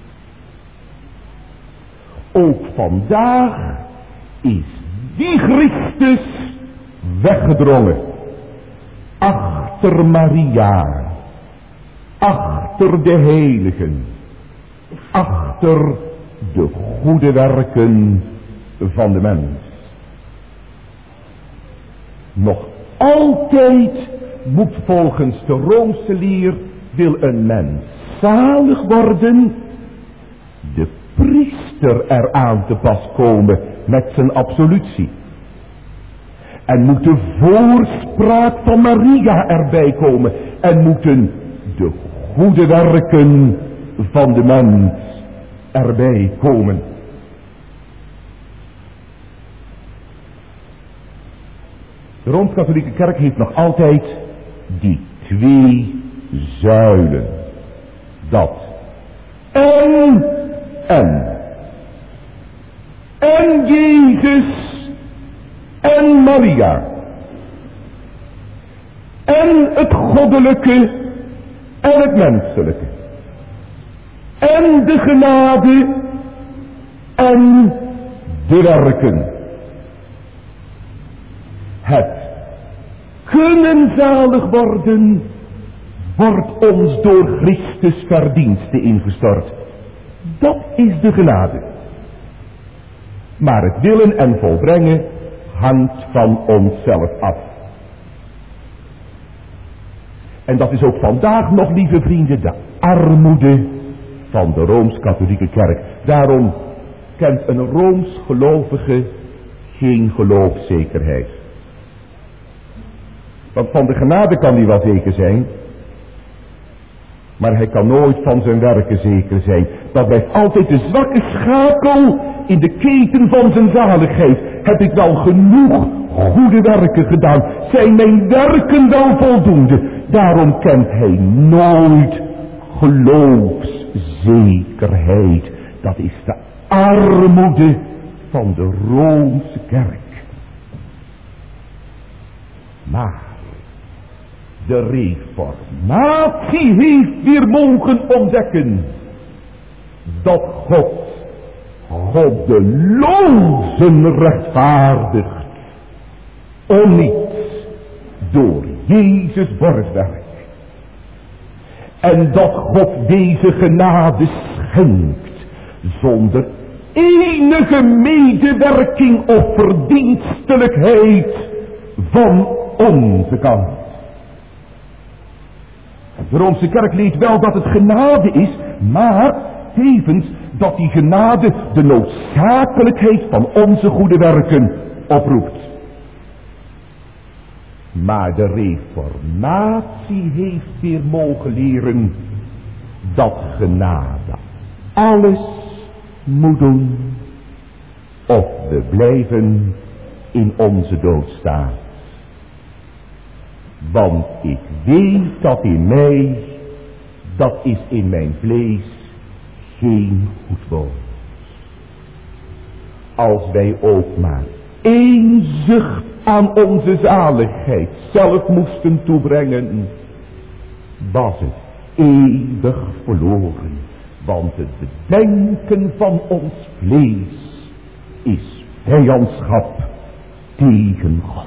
Ook vandaag is die Christus weggedrongen. Achter Maria. Achter de heiligen. Achter de goede werken van de mens. Nog altijd moet volgens de Roomse leer, wil een mens zalig worden, de priester eraan te pas komen met zijn absolutie. En moet de voorspraak van Maria erbij komen. En moeten de goede werken van de mens erbij komen. De Rooms-Katholieke Kerk heeft nog altijd die twee zuilen. Dat en, en. En Jezus en Maria. En het goddelijke en het menselijke. en de genade en de werken. Het kunnen zalig worden wordt ons door Christus verdienste ingestort. Dat is de genade. Maar het willen en volbrengen hangt van onszelf af. En dat is ook vandaag nog, lieve vrienden, de armoede van de Rooms-Katholieke Kerk. Daarom kent een Rooms-gelovige geen geloofszekerheid. Want van de genade kan hij wel zeker zijn, maar hij kan nooit van zijn werken zeker zijn. Dat blijft altijd de zwakke schakel in de keten van zijn zaligheid. Heb ik wel genoeg goede werken gedaan? Zijn mijn werken wel voldoende? Daarom kent hij nooit geloofszekerheid. Dat is de armoede van de Roomse kerk. Maar de reformatie heeft weer mogen ontdekken dat God goddelozen rechtvaardigt om niets door Jezus borstwerk. En dat God deze genade schenkt zonder enige medewerking of verdienstelijkheid van onze kant. De Roomse kerk leert wel dat het genade is, maar tevens dat die genade de noodzakelijkheid van onze goede werken oproept. Maar de reformatie heeft weer mogen leren dat genade alles moet doen, of we blijven in onze doodstaat. Want ik weet dat in mij, dat is in mijn vlees, geen goed woord. Als wij ook maar één zucht aan onze zaligheid zelf moesten toebrengen, was het eeuwig verloren. Want het bedenken van ons vlees is vijandschap tegen God.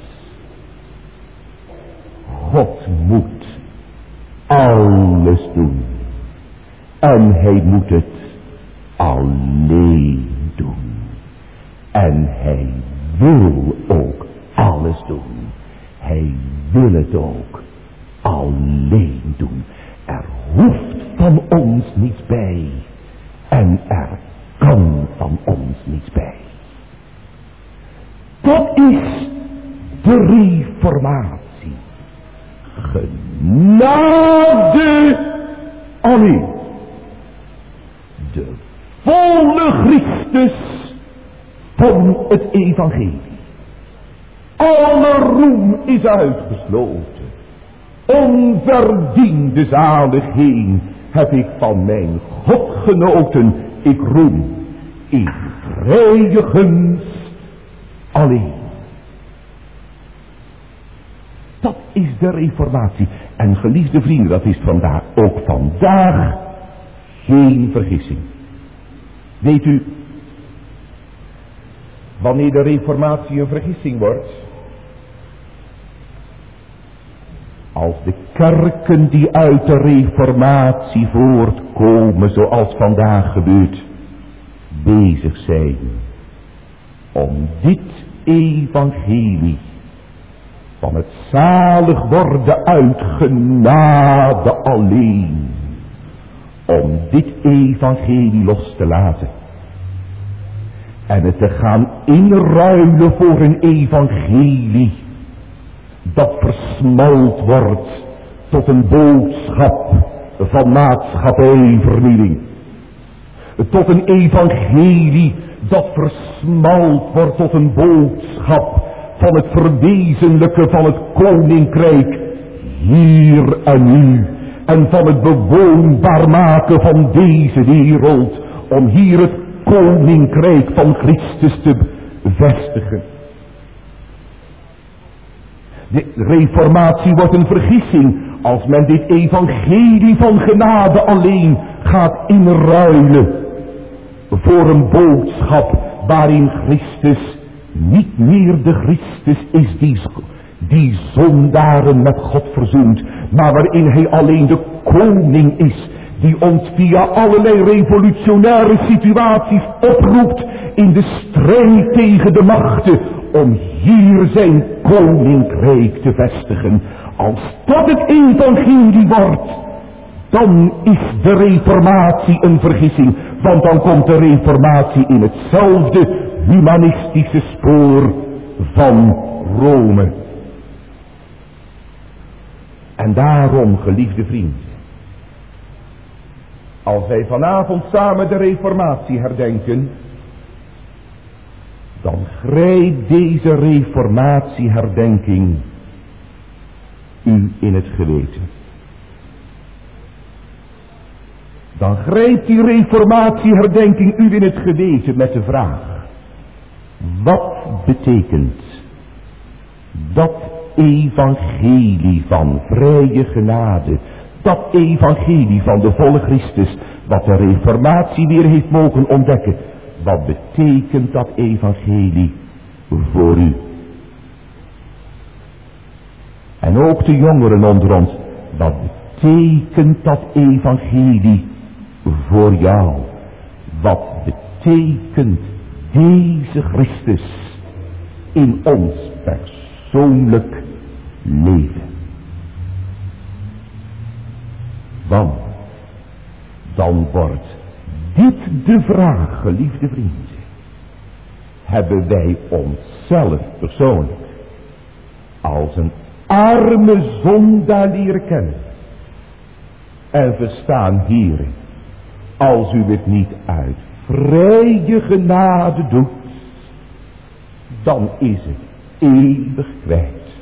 God moet alles doen. En hij moet het alleen doen. En hij wil ook alles doen. Hij wil het ook alleen doen. Er hoeft van ons niets bij. En er kan van ons niets bij. Dat is de reformatie. Genade alleen. De volle Christus van het evangelie. Alle roem is uitgesloten. Onverdiende zaligheid heb ik van mijn God genoten. Ik roem in vrije gunst alleen. Dat is de reformatie. En geliefde vrienden, dat is vandaag ook vandaag geen vergissing. Weet u, wanneer de reformatie een vergissing wordt? Als de kerken die uit de reformatie voortkomen, zoals vandaag gebeurt, bezig zijn om dit evangelie van het zalig worden uit genade alleen, om dit evangelie los te laten en het te gaan inruilen voor een evangelie dat versmalt wordt tot een boodschap van maatschappijvernieling, tot een evangelie dat versmalt wordt tot een boodschap van het verwezenlijken van het koninkrijk hier en nu, en van het bewoonbaar maken van deze wereld, om hier het koninkrijk van Christus te vestigen. De reformatie wordt een vergissing als men dit evangelie van genade alleen gaat inruilen voor een boodschap waarin Christus niet meer de Christus is die, die zondaren met God verzoent, maar waarin hij alleen de koning is die ons via allerlei revolutionaire situaties oproept in de strijd tegen de machten om hier zijn koninkrijk te vestigen. Als dat het evangelie wordt, dan is de reformatie een vergissing, want dan komt de reformatie in hetzelfde humanistische spoor van Rome. En daarom, geliefde vrienden, als wij vanavond samen de reformatie herdenken, dan grijpt deze reformatieherdenking u in het geweten. Dan grijpt die reformatieherdenking u in het geweten met de vraag: wat betekent dat evangelie van vrije genade, dat evangelie van de volle Christus, wat de reformatie weer heeft mogen ontdekken? Wat betekent dat evangelie voor u? En ook de jongeren onder ons, wat betekent dat evangelie voor jou? Wat betekent deze Christus in ons persoonlijk leven? Want dan wordt dit de vraag, geliefde vrienden. Hebben wij onszelf persoonlijk als een arme zondaar leren kennen en verstaan hierin, als u het niet uit vrije genade doet, dan is het eeuwig kwijt.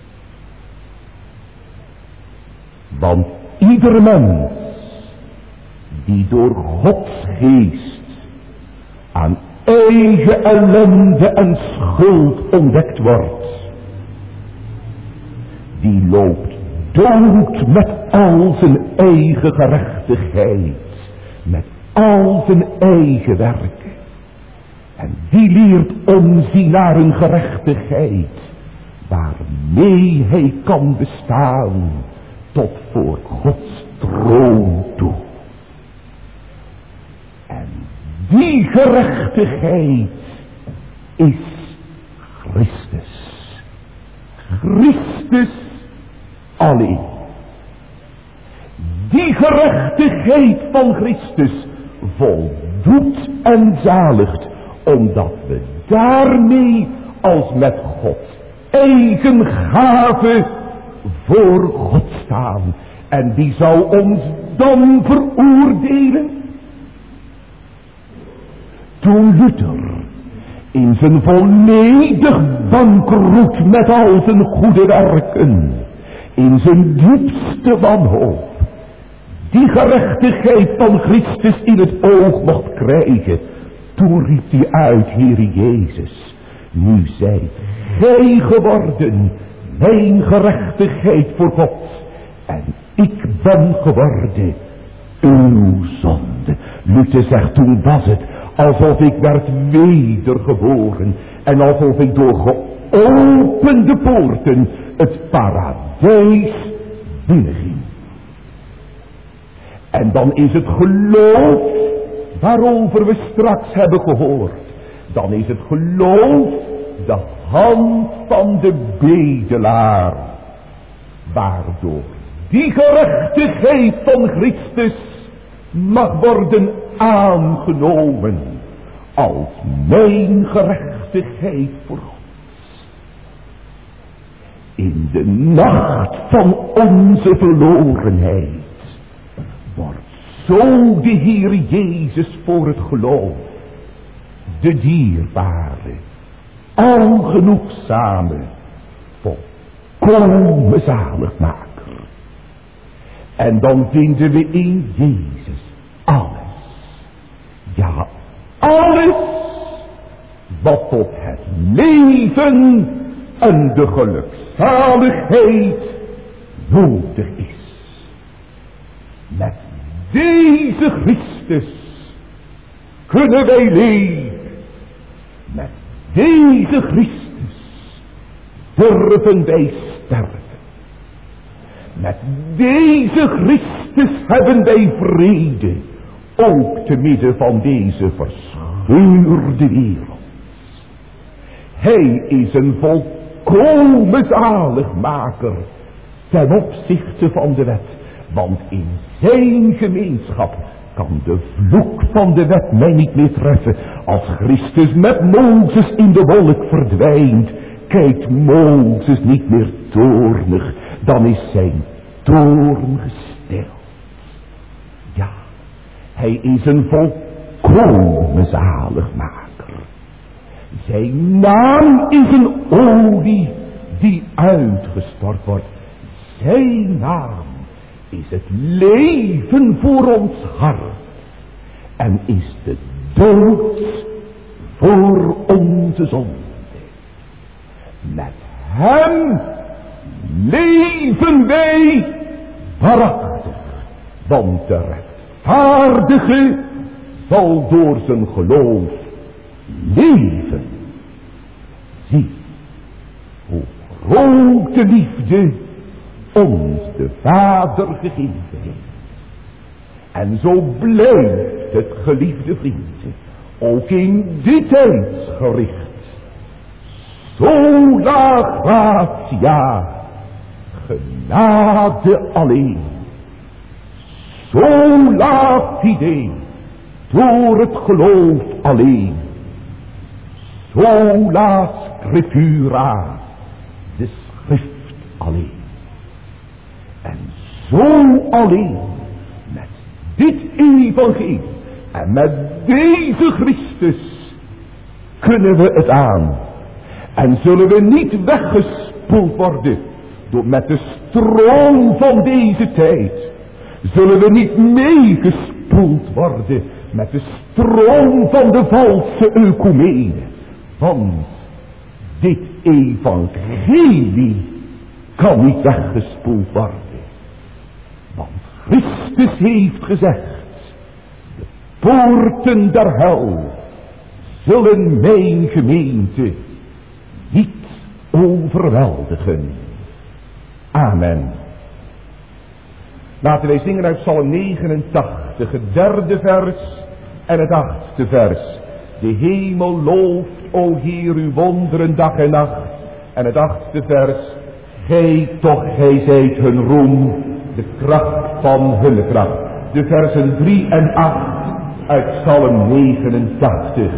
Want ieder mens die door Gods geest aan eigen ellende en schuld ontdekt wordt, die loopt dood met al zijn eigen gerechtigheid, met al zijn eigen werken. En die leert omzien naar een gerechtigheid waarmee hij kan bestaan tot voor Gods troon toe. En die gerechtigheid is Christus. Christus alleen. Die gerechtigheid van Christus voldoet en zaligt, omdat we daarmee als met Gods eigen gave voor God staan. En die zou ons dan veroordelen? Toen Luther in zijn volledig bankroet met al zijn goede werken, in zijn diepste wanhoop, die gerechtigheid van Christus in het oog mocht krijgen, toen riep hij uit: Heere Jezus, nu zijt gij geworden mijn gerechtigheid voor God, en ik ben geworden uw zonde. Luther zegt, toen was het alsof ik werd wedergeboren en alsof ik door geopende poorten het paradijs binnenging. En dan is het geloof waarover we straks hebben gehoord. Dan is het geloof de hand van de bedelaar, waardoor die gerechtigheid van Christus mag worden aangenomen als mijn gerechtigheid voor God. In de nacht van onze verlorenheid wordt zo de Heer Jezus voor het geloof de dierbare, algenoegzame, volkomen zaligmaker. En dan vinden we in Jezus alles, ja alles wat tot het leven en de gelukzaligheid nodig is. Met deze Christus kunnen wij leven. Met deze Christus durven wij sterven. Met deze Christus hebben wij vrede, ook te midden van deze verscheurde wereld. Hij is een volkomen zaligmaker ten opzichte van de wet, want in zijn gemeenschap kan de vloek van de wet mij niet meer treffen. Als Christus met Mozes in de wolk verdwijnt, kijkt Mozes niet meer toornig, dan is zijn toorn gestild. Ja, hij is een volkomen zaligmaker. Zijn naam is een olie die uitgestort wordt. Zijn naam is het leven voor ons hart en is de dood voor onze zonde. Met hem leven wij waarachtig, want de rechtvaardige zal door zijn geloof leven. Zie, hoe grote liefde ons de Vader gegeven heeft. En zo blijft het, geliefde vrienden, ook in dit tijdsgericht sola gratia, genade alleen, sola fide, door het geloof alleen, sola scriptura, de schrift alleen. En zo alleen, met dit evangelie en met deze Christus, kunnen we het aan. En zullen we niet weggespoeld worden door met de stroom van deze tijd. Zullen we niet meegespoeld worden met de stroom van de valse œkumene. Want dit evangelie kan niet weggespoeld worden. Want Christus heeft gezegd, de poorten der hel zullen mijn gemeente niet overweldigen. Amen. Laten wij zingen uit Psalm negenentachtig, het derde vers en het achtste vers. De hemel looft, o Heer, uw wonderen dag en nacht. En het achtste vers. Gij toch, gij zijt hun roem, de kracht van hun kracht. De versen drie en acht uit Psalm negenentachtig.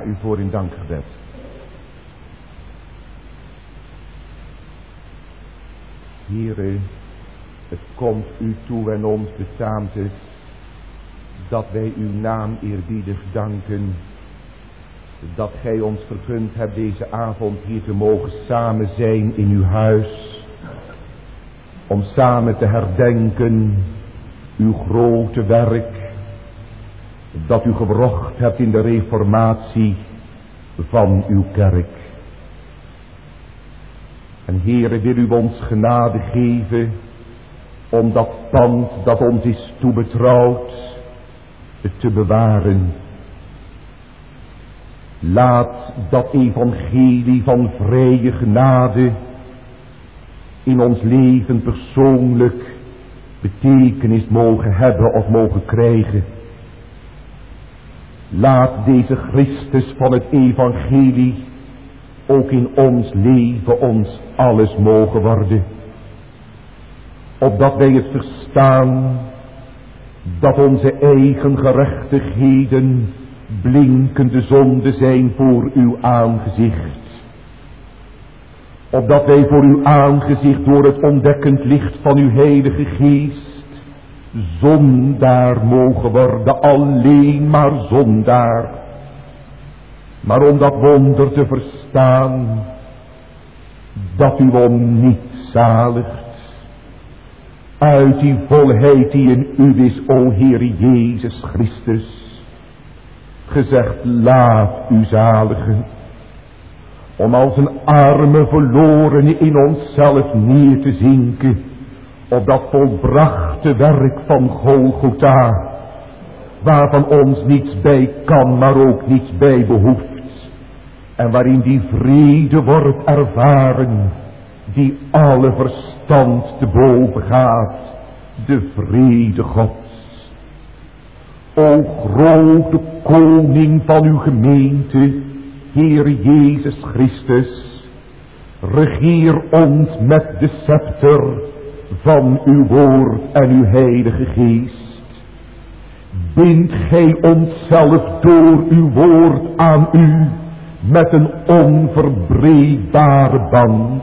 u voor in dankgebed. Heere, het komt u toe en ons betaamt het, dat wij uw naam eerbiedig danken, dat gij ons vergund hebt deze avond hier te mogen samen zijn in uw huis, om samen te herdenken uw grote werk, dat u gewrocht hebt in de reformatie van uw kerk. En Heere, wil u ons genade geven om dat pand dat ons is toebetrouwd te bewaren. Laat dat evangelie van vrije genade in ons leven persoonlijk betekenis mogen hebben of mogen krijgen. Laat deze Christus van het evangelie ook in ons leven ons alles mogen worden. Opdat wij het verstaan dat onze eigen gerechtigheden blinkende zonden zijn voor uw aangezicht. Opdat wij voor uw aangezicht door het ontdekkend licht van uw heilige geest zondaar mogen worden, alleen maar zondaar. Maar om dat wonder te verstaan, dat u om niet zaligt, uit die volheid die in u is, o Heer Jezus Christus, gezegd, laat u zaligen, om als een arme verlorene in onszelf neer te zinken, op dat volbrachte werk van Golgotha, waarvan ons niets bij kan, maar ook niets bij behoeft, en waarin die vrede wordt ervaren, die alle verstand te boven gaat, de vrede Gods. O grote koning van uw gemeente, Heer Jezus Christus, regeer ons met de scepter van uw woord en uw heilige geest. Bind gij onszelf door uw woord aan u met een onverbreekbare band.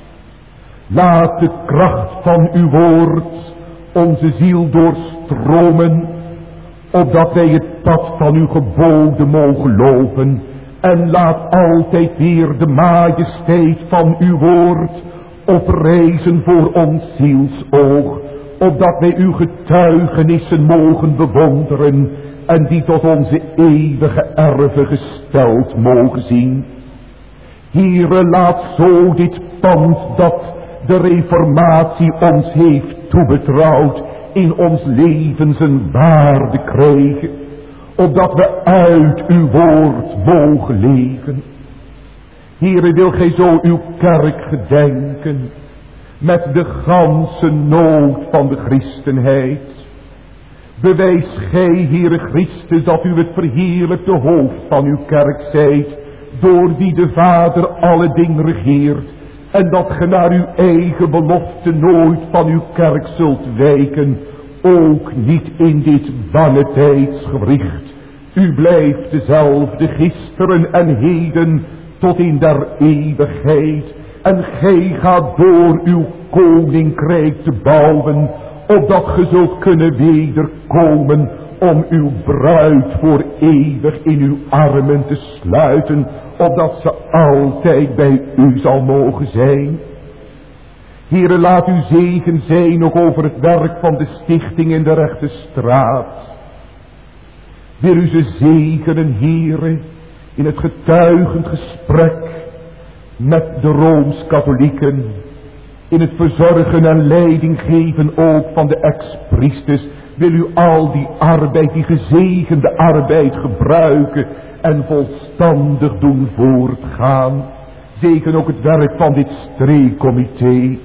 Laat de kracht van uw woord onze ziel doorstromen, opdat wij het pad van uw geboden mogen lopen. En laat altijd weer de majesteit van uw woord oprijzen voor ons zielsoog, opdat wij uw getuigenissen mogen bewonderen en die tot onze eeuwige erven gesteld mogen zien. Heere, laat zo dit pand dat de reformatie ons heeft toebetrouwd in ons leven zijn waarde krijgen, opdat we uit uw woord mogen leven. Heere, wil gij zo uw kerk gedenken met de ganse nood van de christenheid. Bewijs gij, Heere Christus, dat u het verheerlijkte hoofd van uw kerk zijt, door wie de Vader alle dingen regeert, en dat ge naar uw eigen belofte nooit van uw kerk zult wijken, ook niet in dit bange tijdsgewricht. U blijft dezelfde gisteren en heden tot in der eeuwigheid, en gij gaat door uw koninkrijk te bouwen, opdat ge zult kunnen wederkomen om uw bruid voor eeuwig in uw armen te sluiten, opdat ze altijd bij u zal mogen zijn. Heere, laat uw zegen zijn ook over het werk van de stichting in de rechte straat. Wil u ze zegenen, Heere, in het getuigend gesprek met de Rooms-Katholieken, in het verzorgen en leiding geven ook van de ex-priesters. Wil u al die arbeid, die gezegende arbeid gebruiken en volstandig doen voortgaan. Zegen ook het werk van dit streekcomité.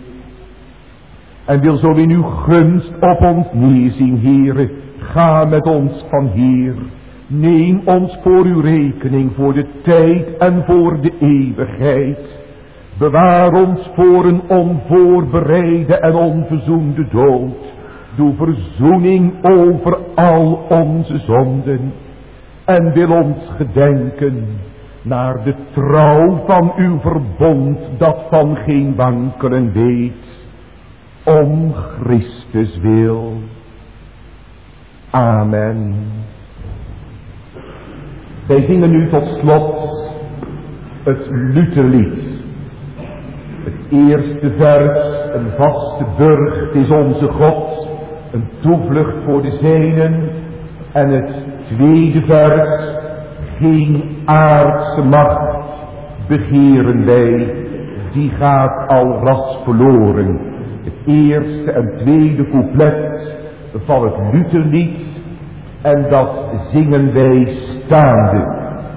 En wil zo in uw gunst op ons neerzien, Heere. Ga met ons van hier. Neem ons voor uw rekening, voor de tijd en voor de eeuwigheid. Bewaar ons voor een onvoorbereide en onverzoende dood. Doe verzoening over al onze zonden. en wil ons gedenken naar de trouw van uw verbond dat van geen wankelen weet, om Christus wil. Amen. Wij zingen nu tot slot het Lutherlied. Het eerste vers, een vaste burcht is onze God, een toevlucht voor de zijnen. En het tweede vers, geen aardse macht begeren wij, die gaat al ras verloren. Het eerste en tweede couplet van het Lutherlied, en dat zingen wij staande.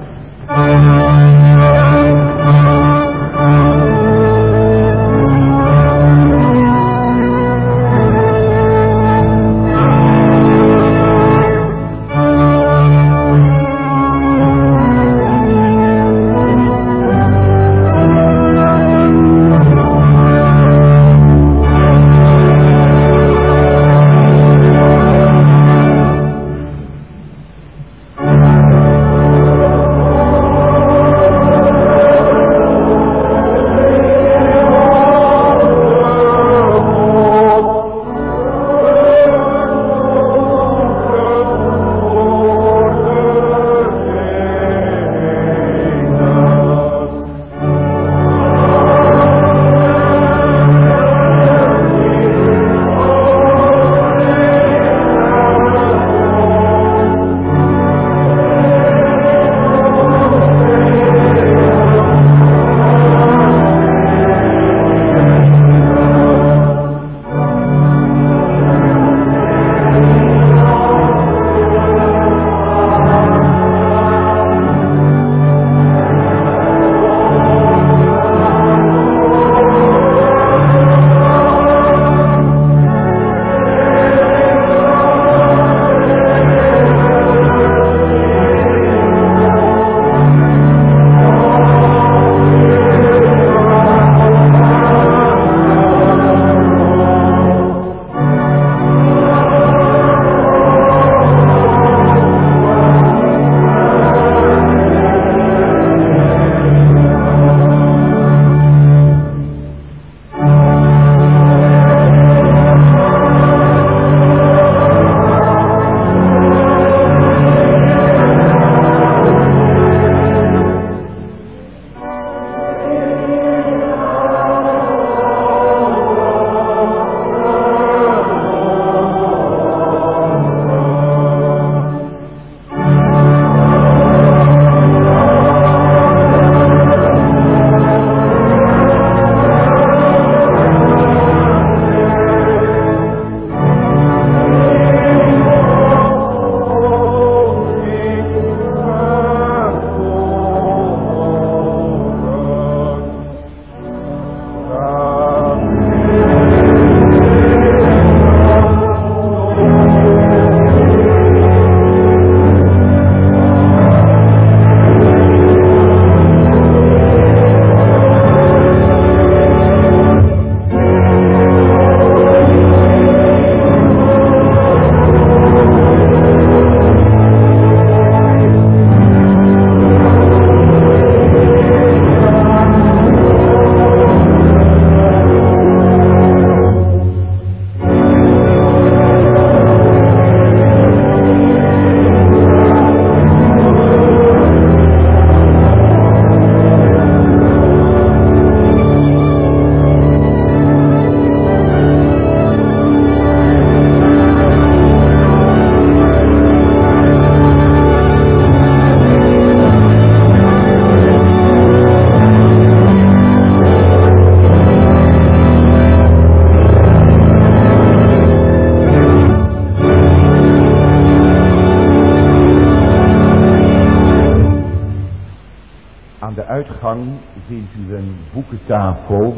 uitgang ziet u een boekentafel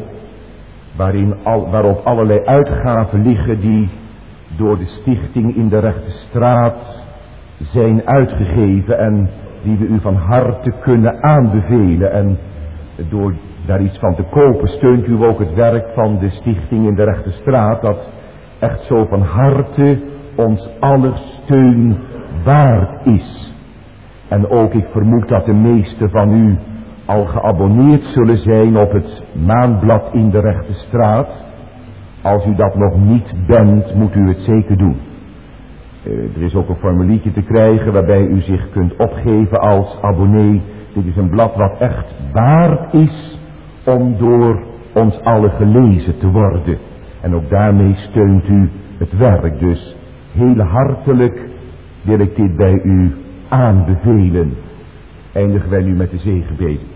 waarin al, waarop allerlei uitgaven liggen die door de stichting in de Rechte Straat zijn uitgegeven en die we u van harte kunnen aanbevelen. En door daar iets van te kopen steunt u ook het werk van de stichting in de Rechte Straat, dat echt zo van harte ons aller steun waard is. En ook ik vermoed dat de meesten van u al geabonneerd zullen zijn op het maandblad in de Rechte Straat. Als u dat nog niet bent, moet u het zeker doen. Uh, er is ook een formuliertje te krijgen waarbij u zich kunt opgeven als abonnee. Dit is een blad wat echt waard is om door ons allen gelezen te worden. En ook daarmee steunt u het werk. Dus heel hartelijk wil ik dit bij u aanbevelen. Eindigen wij nu met de zegenbeden.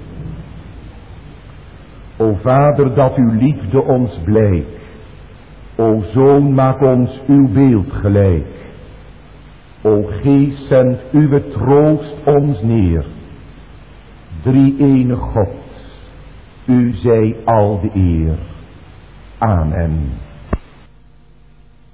O Vader, dat uw liefde ons blijkt. O Zoon, maak ons uw beeld gelijk. O Geest, zend uw troost ons neer. Drie-ene God, u zij al de eer. Amen.